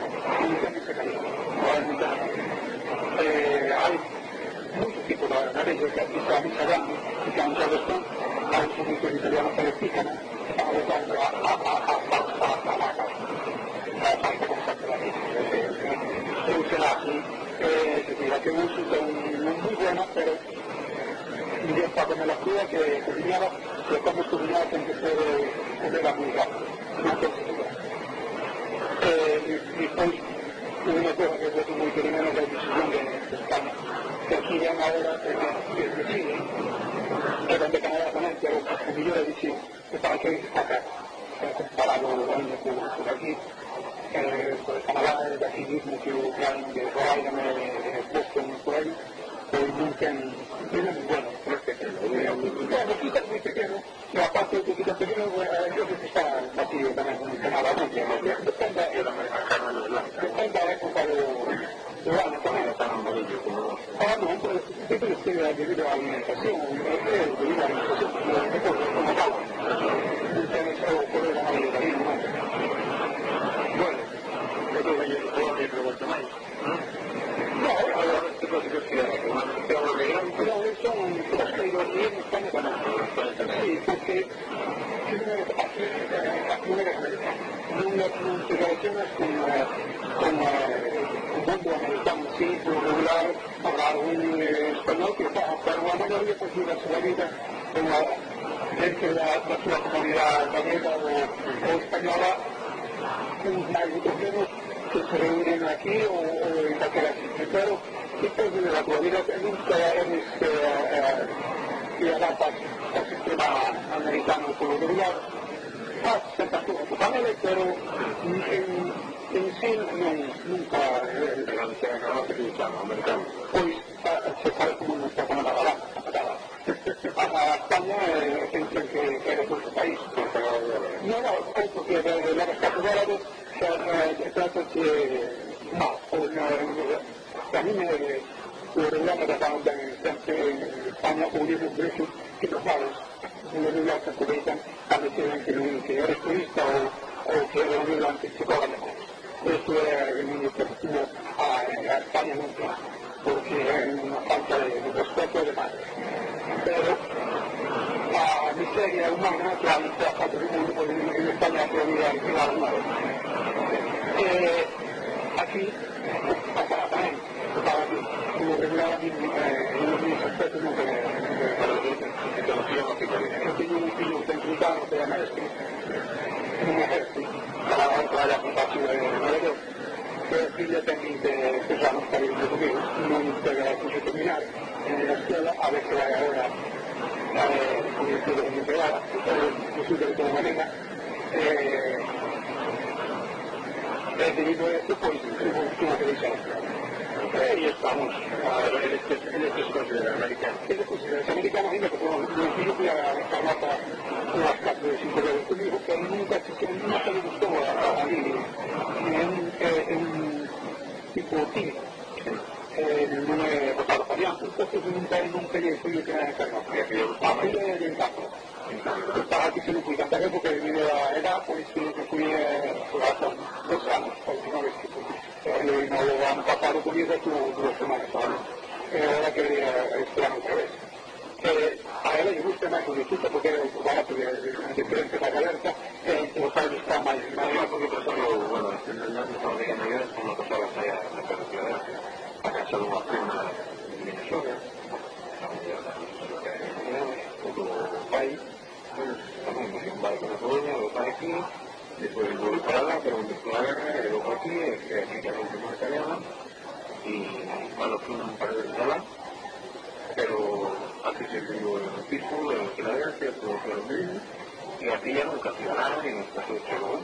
hay muchos tipos de narices que aquí está muy sagrado, y que han dado esto, hay muchos italianos que les pican, están votando a la casa. Hay que comenzar la vida. Se usa así, es decir, la que uso son muy buenas, pero y bien para comer la cruda que cocinaba, que comes cocinada tiene que ser comerla muy rápido, no textura. Y después, una cosa que es muy querida es la decisión de España, que aquí ya ahora es de Chile, es donde Canadá también, pero como yo le dije, que para que acá, comparado con aquí, pues Canadá es de aquí mismo, que Ucrania, de Rhode Island, de Boston, por ahí, pues nunca es muy bueno, pero es que aquí es muy pequeño e a parte di tutto il giorno io che sta mattina también con il canale anche dipende dipende ecco quello lo también Están amarillos, como ahora no entonces siempre le scrive debido a alimentación e debido a alimentación e poi come cava non c'è solo quello da noi da lì bueno, yo creo que yo no me pregunto más. no Ahora, ¿qué cosa que quiera? ¿Te hablo de gran? però sono un po' spiego io in Spagna sì perché non non si relaciona con con un mundo americano sí regular hablar un español que para la mayoría pues vive su vida en la dentro de la, la sua comunidad gallega o, o española hay muchos menos que se reúnen aquí o, o en cualquier sitio pero esto de la comunidad nunca es que adapta al sistema americano por lo regular fa sempre tu panele però in, in sé non, nunca Non c'è una cosa che diciamo, americano. poi se fare come non sta come la valata a Spagna penso che era questo paese no no penso che l'era stato vero per trattarsi no a me me lo regalo da quando sempre in Spagna o di pubblico che lo fare lo regalo che vedete a vedere anche lui che era turista o, o che era un anche psicologo questo è il mio obiettivo a Spagna non perché è una falta di rispetto alle madri pero la miseria umana che ha fatto il mondo in Spagna che arriva al mare e aquí pasará también como regular en los aspectos no que tengo un figlio centricano che è maestro non esercito la otra la compasione del che figlio tendente speciale per il portoghese non per terminare nella scuola adesso vai ora come il figlio che mi pregava lo studio di una manera e debido a esto pues tuvo que dejarlo y estamos Él es considerado americano. es considerado americano y me tocó yo fui a la nota las clases de cinco de conmigo pero nunca nunca le gustó a mí en un tipo tímido non è votato parliamo questo è un bel non che io che è carno a me è diventato stava dicendo qui tanta epoca che viveva a Napoli per cui è stato due anni poi fino a noi non lo hanno passato con io tu due settimane fa e ora che stiamo attraverso e a lei gusta más con tutto perché guarda la differenza da galerta e lo sai che sta mai Ma io poquito solo, bueno, no sono de Canadá, sono pasado allá a la carretera, a casa de una prima de Minnesota, otro país, estamos en un barco de Polonia, luego para aquí, después vuelvo para allá, pero empezó la guerra, y luego aquí, que aquí ya no tenemos italiana, y bueno, fui un par de veces allá, pero aquí siempre vivo en el piso, en Filadelfia, todo fue lo mismo, y aquí ya nunca se ganaron y nos pasó el chegón,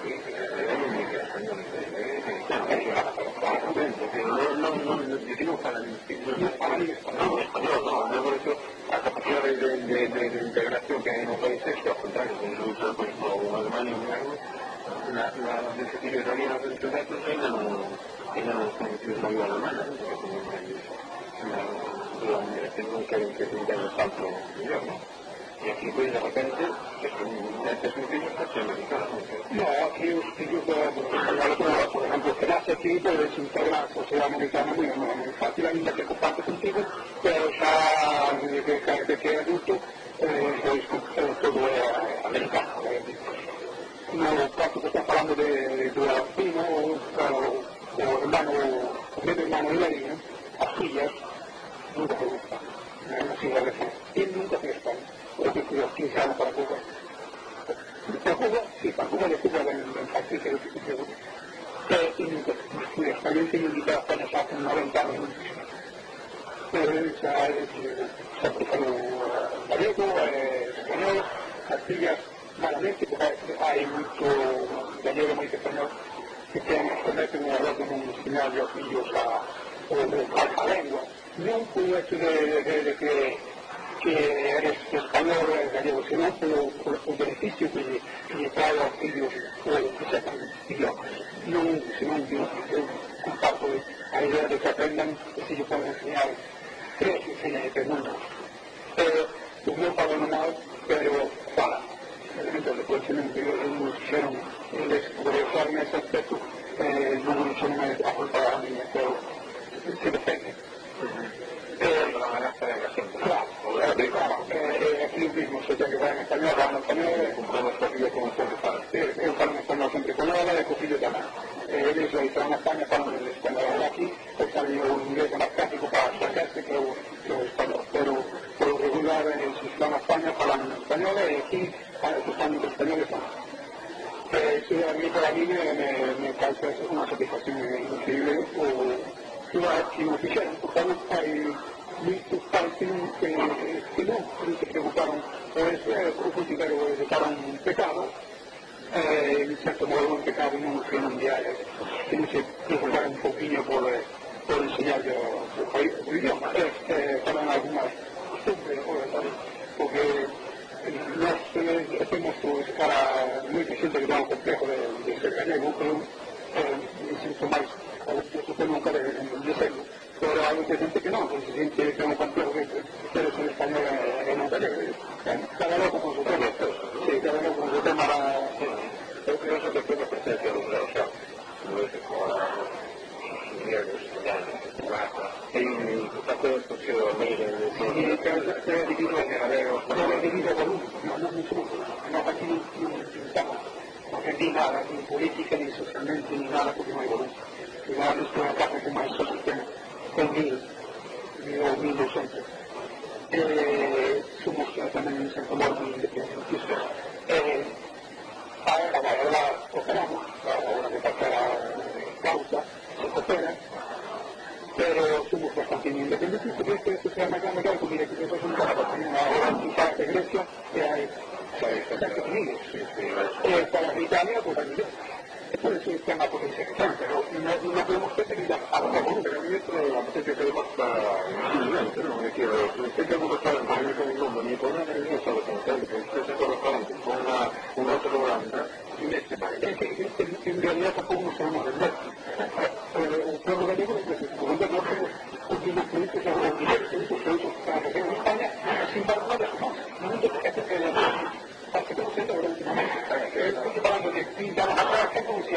no, no, no, no hablan español, no, no, por eso la capacidad de, de, de, de, de integración que hay en los países, que al contrario, como lo por ejemplo, Alemania, la, la necesidad italiana de estudiantes, ella no, ella no está en la vida alemana, porque tiene una migración nunca de treinta años tanto ¿no? Y aquí pues de repente es un desempeño casi americano. No, aquí los figlio por ejemplo, que nace aquí puede integrar la sociedad americana muy, muy fácilmente que comparte contigo, pero ya desde que es adulto, eh, pues todo es americano. No, práctico está hablando de tu alpino o hermano, medio hermano de la línea, Astillas, nunca te gusta. Así la verdad. Y nunca te gusta. Porque los quince años para Cuba. Para Cuba, sí, para Cuba de Cuba en el partido que yo y nunca fui español que me invitaba a España hace noventa años. Pero él ya es africano gallego, español, Astillas, malamente, porque hay mucho gallego, muy español, que tienen que cometer un error como un señal filhos a, a, a lengua. Non por il hecho de, de, de que que eres español, gallego, si no, por o beneficio que lle, que lle trae aos fillos que sepan idiomas. Non, senón, eu, eu comparto a idea de que aprendan que se lle poden enseñar tres que enseñan este mundo. Eh, o meu padre non mal, pero fala. Realmente, depois se non nos fixeron, eles progresar nese aspecto, eh, non nos fixeron a culpa a mí, pero se depende. Claro, aquí mismo se tiene que hablar en español, hablar en español, compramos cogido con sempre fala. Eu falo en español sempre con ela e cogido tamén. Eles lo están en España, falan en español aquí, o salen o inglés máis práctico para sacarse que o español, pero por lo regular, se están en España, falan en español e aquí están en español e falan. Sí, a mí, para mí me causa unha satisfacción increíble o que nos fixeron, porque hai muitos pais que non, que non, que se preocuparon por eso, por cultivar o dedicaron un pecado, en certo modo un pecado non que non diario, que non se preocuparon un poquinho por, por enseñar o idioma, faran algunas costumbres, porque nós temos cara moita xente que ten o complejo de, de ser gallego, pero me sinto máis eu tenho nunca de, de serlo, pero hai moita xente que non, que se siente que ten o complejo de ser ser español e non gallego. Cada loco con su tema, sí, cada loco con su tema. Eu creo que despois da presencia dos graus xa, como dices, como os griegos, italianos, hai un taco de extorsión de Almeida, sí, que é dividido por uno, non somos, non aquí non estamos, porque ni nada, ni política, ni socialmente, ni nada, porque non hai volumen. Igual es una casa que máis só sistema, con mil, ou mil doscientos. Somos tamén en Santo Morto independentistas. Ahora, ahora operamos, ahora que pasa la causa, se opera, pero somos bastante independentistas, porque esto se llama grande grande, mire que eso es un caso, ahora en Quizás de Grecia, que hay Estados Unidos, para Italia, pues hay millones. Por eso se llama potencia que están, pero no podemos perseguir a los volumen. Pero a mí esto la potencia que demás está gigante, ¿no? Me quiero, usted que hemos estado en Madrid con el mundo, ni por una reunión solo con usted, que usted se corresponde con una otra programa, en realidad tampoco nos sabemos vender. El pueblo gallego, por ejemplo, no somos últimos productos o primeros productos para la región de España, sin embargo, no somos. No nos interesa que para que estamos haciendo últimamente. Estoy hablando de quince años atrás, que conocía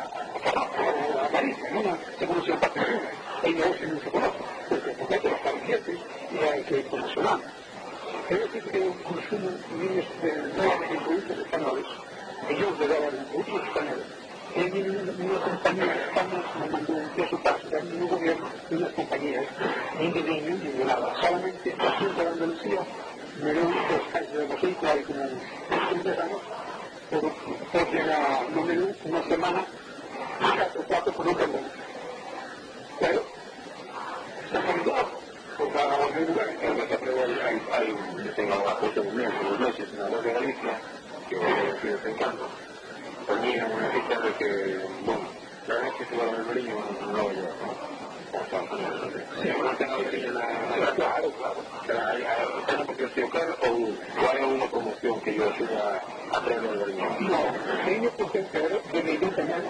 a Galicia, ¿no? Se conocía a parte de una. El negocio no se conoce, porque hay que estar vigentes y hay que promocionar. Es decir, que el consumo de productos españoles, ellos de dólares en productos españoles, en una compañía de España me mandó un presupuesto del gobierno de unas compañías independientes ni de nada. Solamente la Junta de Andalucía me dio dos casos de bocito, hay como tres años, porque era no me dio una semana, cuatro, cuatro por un perdón. Pero, se ha cambiado, porque ahora va a lugar, hay un tengo una cosa de un mes, dos meses, en la voz de Galicia, que estoy pensando, ponía una ficha de que, bueno, la verdad es que se va a ver el niño, no lo lleva, ¿no? Sí, no tengo que ir a la... Claro, claro. ¿Tengo porque estoy claro o hay una promoción que yo ayuda a traer el niño? No, ellos porque deberían tener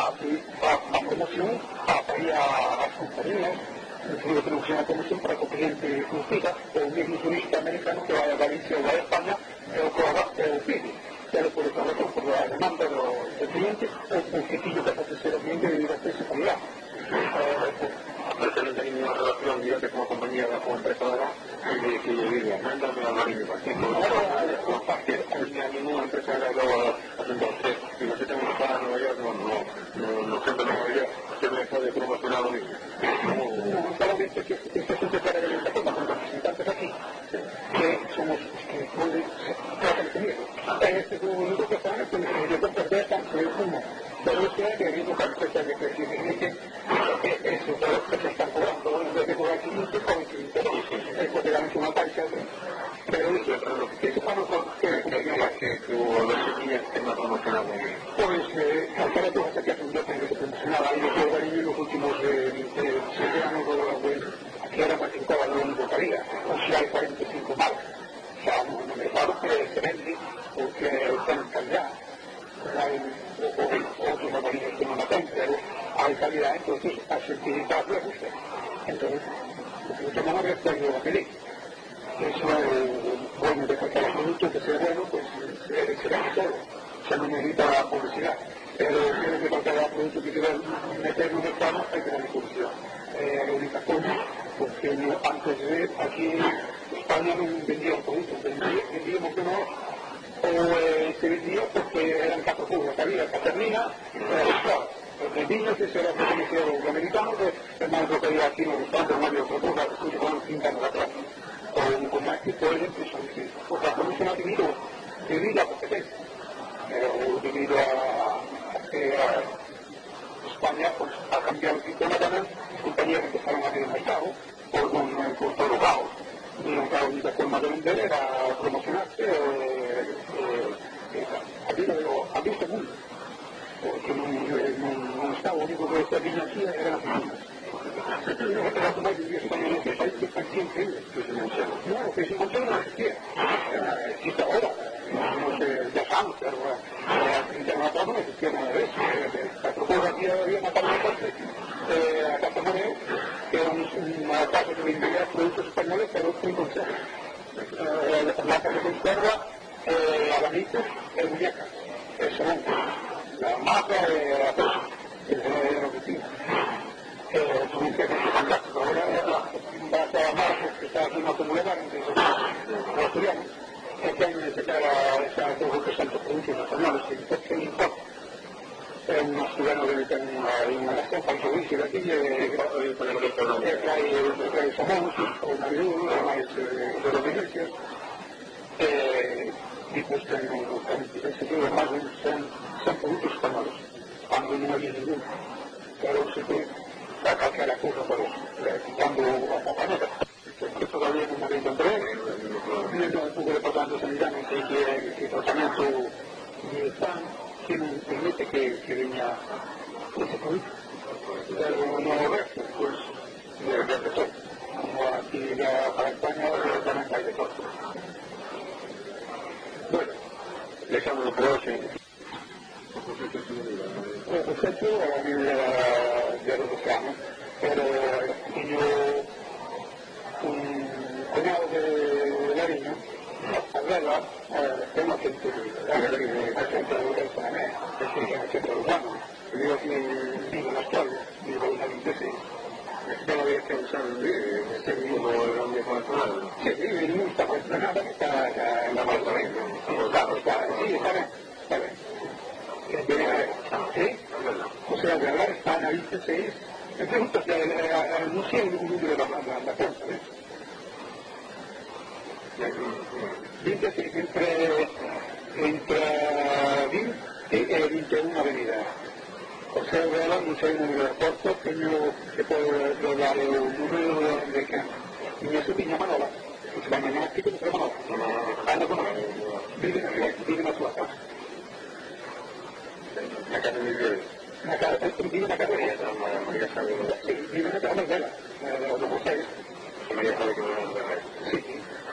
a promoción, a apoyar a las compañías, de producción a promoción para que el cliente consiga, o un mismo turista americano que vaya a Galicia o a España, o que haga el pide. Pero por esa razón, por la demanda del cliente, o un sitio que hace ser el cliente debido a esa calidad. Pero que no tenía ninguna relación directa con la compañía o con la empresa de que yo diría, mándame a Marín, por ejemplo, no partir a ninguna empresa de la haciendo usted, si no se tengo que pagar a Nueva York, no, no, no siempre en Nueva York, se me puede promocionar lo mismo. No, solamente que esta gente para el con representantes aquí, que somos, que pueden tratar conmigo. Este es un único que están, que yo puedo perder tanto el humo, pero eso es que hay una empresa de crecimiento, eso es lo que se están cobrando, en vez de cobrar quinientos, con quinientos, eso te dan una taxa, pero eso es lo que eso para nosotros, que hubo dos chiquillas que no promocionaron muy bien. Pues, ahora tú vas a que hacer un día que se promocionaba, y yo creo que en los últimos siete años, que era más que estaba lo único que había, o sea, hay cuarenta y cinco malas. tienen calidad, hay otros organismos que no la tienen, pero hay calidad, entonces asertividad le gusta. Entonces, mucho mejor es que yo la feliz. Eso, bueno, de cualquier producto que sea bueno, pues se vende solo, se no necesita publicidad. Pero tiene que cualquier producto que quiera meter en un mercado, hay que darle publicidad. Eh, la única forma, porque antes de aquí en España no vendían productos, vendíamos que no, o eh, se vendía porque eran casos puros, había Catermina, eh, los vinos, eso era lo que hicieron los americanos, que es más lo que había aquí en los Estados Unidos, otra cosa, que se van pintando atrás. Con, con más que pueden, pues son distintos. Porque la comisión ha tenido debido a competencia, pero debido a, eh, a España, pues ha cambiado el sistema también, las compañías empezaron a abrir el mercado por, con, por todos los lados. Y la única forma de vender era promocionarse, eh, eh, abrirse el mundo. Porque no, no, no estaba único que esta dinastía era la Argentina. Era como el España en ese país que es tan increíble. No, que si Montero no existía. Existe ahora. No sé, ya sabemos, pero internacional no existía nada de eso. La propuesta aquí había una parte de la Casa Moreo, que era una casa que vendía productos españoles, pero sin consejo. La casa de conserva, abanicos, muñecas, cemento. La masa de la cosa, que es lo que tiene. Es un jefe fantástico. Ahora vas a Marcos, que está aquí en Automulevar, entre los asturianos, es que hay que sacar a esa todo que son los productos españoles, que no importa. Es un asturiano que tiene una nación para subirse de aquí, que trae Somos, o Mariú, además de los iglesias, y pues en ese sentido, además, son productos españoles, cuando no hay ninguno. Pero se puede sacar que la cosa por eso, quitando a Papaneta. Que todavía no me encontré, viendo un poco de pasando sanidad, no sé qué tratamiento están, que no permite que, que venga ese producto. Pero no resto, pues, de, de todo. Como aquí ya para España, también hay de todo. Bueno, le echamos los procesos. El sexo a mí de los océanos, pero yo, un cuñado de Lariño, Abuela, tengo gente de la gente de Uruguay, es el centro urbano, vivo aquí en las Torres, vivo en la veintiséis. Debo de estar usando este mismo donde fue actual. Sí, no está funcionando, está en la apartamento. Sí, está bien, está bien. ¿Sí? O sea, de hablar está en la veintiséis. Me pregunto si no sé el número de la cuenta, ¿ves? veintiséis, entre veinte y veintiuna avenida. O sea, de hablar no sé el número de puerto, que yo puedo dar el número de que mi sobrina Manola, que se llama Manola, ¿qué se llama Manola? Anda con Manola. Vive en su casa. La casa de mi vida. La casa vive en la casa de mi vida. Sí, vive en la casa de mi vida. Los mujeres. Sí.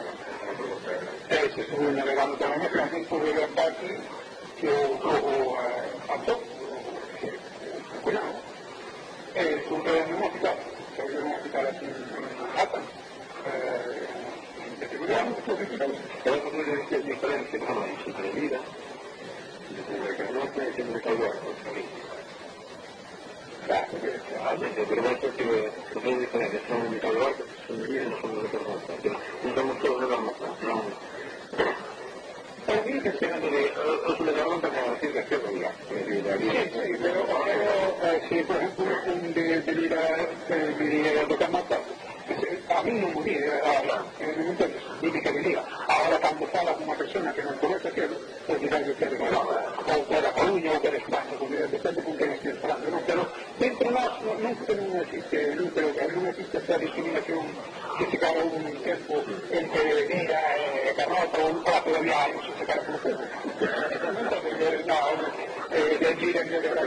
Se estuvo navegando también, pero aquí por el parque que tuvo Anto, cuidado. Estuve en un hospital, estuve en un hospital aquí en Manhattan. De seguridad, muchos hospitales. Pero eso es diferente, ¿no? Entre vida. Desde que no estoy haciendo el calor, claro, pero esto que son diferentes, son de calor, son de vida, no son de calor. Usamos todos de la masa. Para mí que sea de os le daban para decir que es verdad. Sí, sí, pero si por ejemplo un de venir a tocar mata, a mí no morí, en el momento dime que venía. Ahora cuando fala con una persona que no conoce cielo, pues dirá que es verdad. O de la Coruña o de España, depende con quién estés hablando, ¿no? Pero dentro nuestro nunca no existe, nunca no existe esa discriminación que se cada un tiempo entre venir a Carnota o un plato de viaje, se cara por fuego. Eso nunca me no, de ir en el de la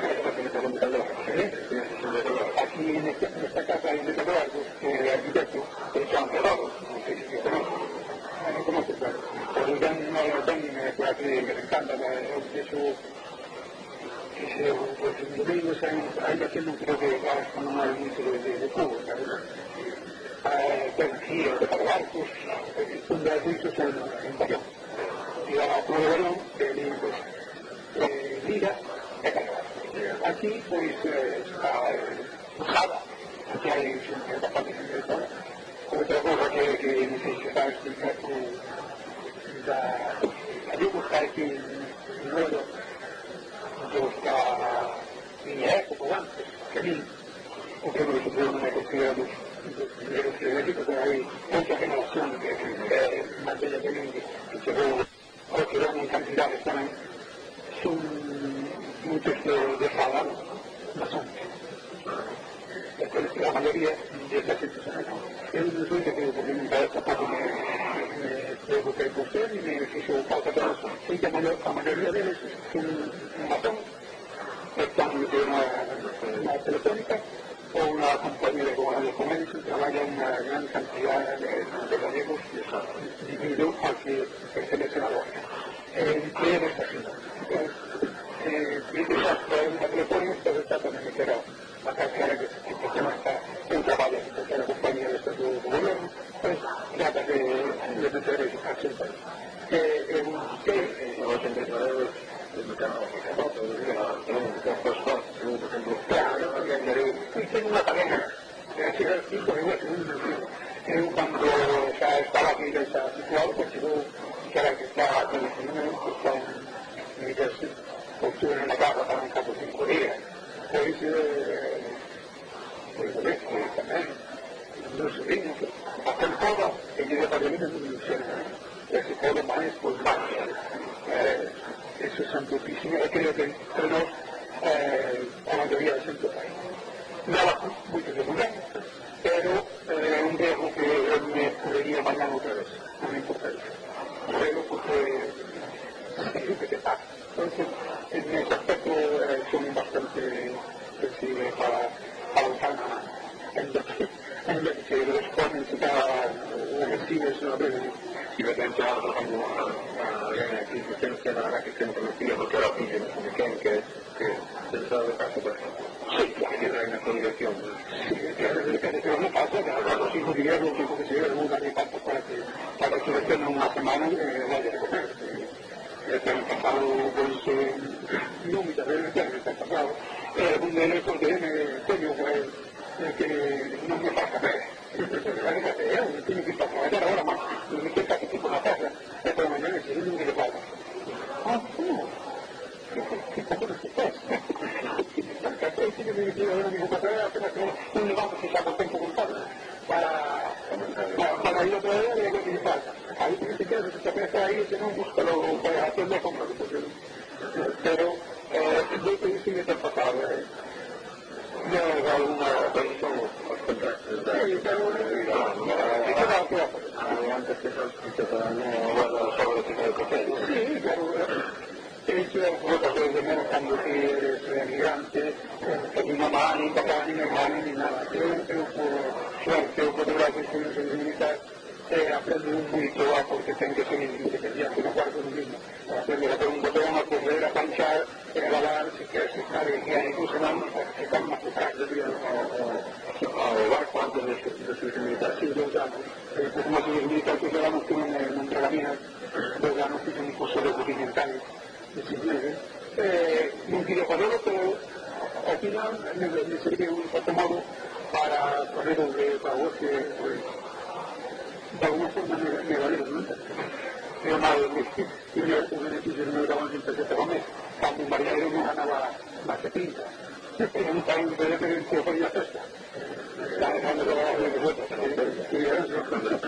aquí en esta casa de Eduardo, el arquitecto, el Juan Ferraro, no sé si se conoce. No conoce, claro. Pero Dan, Dan, aquí me encanta ho preso che se un domingo anche che non credo che non mai vinto le cose, perché io per l'altro un bel vinto sono un po' io la proverò e lì vida e aquí pues está usada, aquí hay un bastante interesante. Otra cosa que, que necesitaba explicar da io buscare il modo dove sta in epoca anche che lì ovvero che non è considerato vero teoretico però hai tanta generazione che è una bella che se vuoi oggi erano in cantità che stanno su muchos de sala no son la mayoría de estas situaciones es un sueño que porque me parece poco creo que por ser y me hizo falta todo eso sí que la mayoría de ellos son un matón están en una, una telefónica o una compañía de comercio trabaja una gran cantidad de, de gallegos dividido al que pertenecen a la entre estas ciudades eh, una telefónica pero está también que era la cartera que se llama un trabajo que la compañía de estos de gobierno pues trata de, de meter el acción país eh, eh, que los empresarios claro, porque tengo una cadena si era el tipo de un cuando ya estaba aquí ya estaba situado pues yo que era que estaba con el primero que está en mi casa estuve en una casa para un caso cinco días pues pues por eso también los sobrinos hacen todo en el departamento de ilusión casi todo más pues más eso es santísimo y creo que tenemos la mayoría del centro país nada muy secundario pero eh, un riesgo que me ocurriría mañana otra vez no me importa eso pero porque es lo que te pasa entonces en ese aspecto eh, son bastante sensibles para avanzar en lo que en lo que se les ponen si cada recibes una vez si me han quedado como una existencia la verdad que siempre conocida porque ahora piden que pensado de caso por ejemplo sí, que hay una congregación sí, pero no pasa que ahora los hijos de los hijos que se llevan un año tanto para que para que se estén una semana vaya a comer este año pasado pues no muchas veces este año pasado un de estos que me coño que no me pasa ver uno tiene que ir para trabajar ahora más y me queda que tipo una casa esta mañana y si no me le paga ah, ¿cómo? ¿qué pasa con este pez? porque sí que me dice un amigo para traer apenas que un negocio que se ha contento con todo para para ir otra vez y ver qué le pasa ahí tienes que quedar si te apetece ahí si no búscalo para hacerle comprar pero yo te dice que te ha pasado yo he dado una persona sí, pero antes que se no guarda sobre el de café sí, pero he hecho cosas de menos cuando eres emigrante ni mamá, ni papá, ni hermano, ni nada yo por suerte o por desgracia que no soy militar aprendo un mucho porque tengo que ser independiente no guardo lo mismo aprendo a hacer un botón, a correr, a planchar a lavar, si quieres estar higiénico se están más preparados a barco antes de ser militar sí, yo ya pues como soy militar pues ya vamos con un entrenamiento pues ya nos hizo un curso de rudimentales de seis meses non quiero ponerlo pero al final me sirve un poco modo para correr para vos que de alguna forma me vale ¿no? Pero mal, y yo un beneficio no me daban siempre que te comes cuando un marinero no ganaba más que pinta pero un país de referencia por la festa está dejando de la de vuelta y eso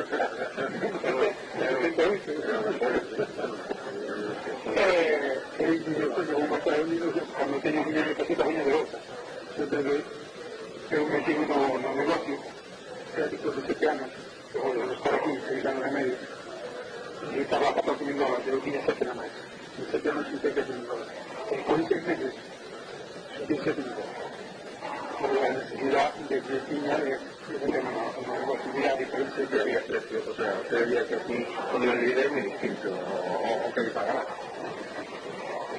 cuando tenía dinero de casita venía de bolsa entonces yo me metí en un negocio que después de siete años de estar aquí, seis años y medio y estaba catorce mil dólares yo tenía siete nada más en siete años y siete mil dólares con seis meses y siete mil dólares por la necesidad de que tenía de tener una negociabilidad diferente que había precios o sea, usted veía que aquí cuando iba a vivir es muy distinto o que le pagaba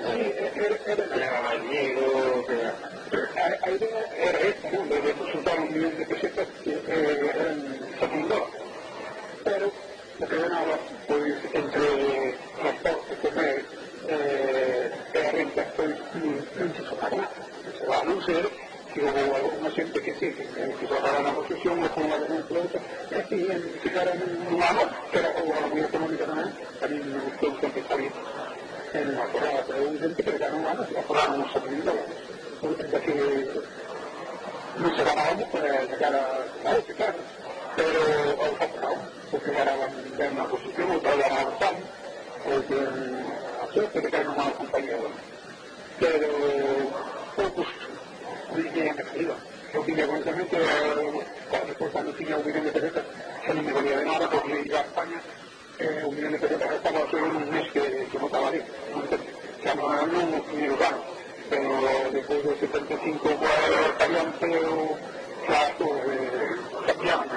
era más miedo, la idea era esta, ¿no? De consultar un millón de pesetas que eran secundarios. Pero lo que ganaba, pues, entre transporte, comer, eh, la renta, pues, no se sacaba nada. Se va a anunciar que hubo alguna gente que sí, que se agarra la posesión, o con la denuncia, y así, en fijar en un mano, que era como muy económica también, también me gustó que empezó bien. En la forma de un gente que ganó más, la forma de unos siete mil dólares. Entonces, que no se ganábamos para sacar a, a este caso, pero al facturado, porque ganaban en una posición, otra ganaban tan, porque a suerte que caen una compañía, pero pocos vivían de salida. Yo vine eventualmente, después cuando tenía un millón de pesetas, ya no me valía de nada porque iba a España. Eh, un millón de pesetas estaba solo en un mes que, que no estaba bien. O sea, no eran unos primeros ganos, pero después de setenta y cinco cuadros variante o gastos, eh, cambiaban.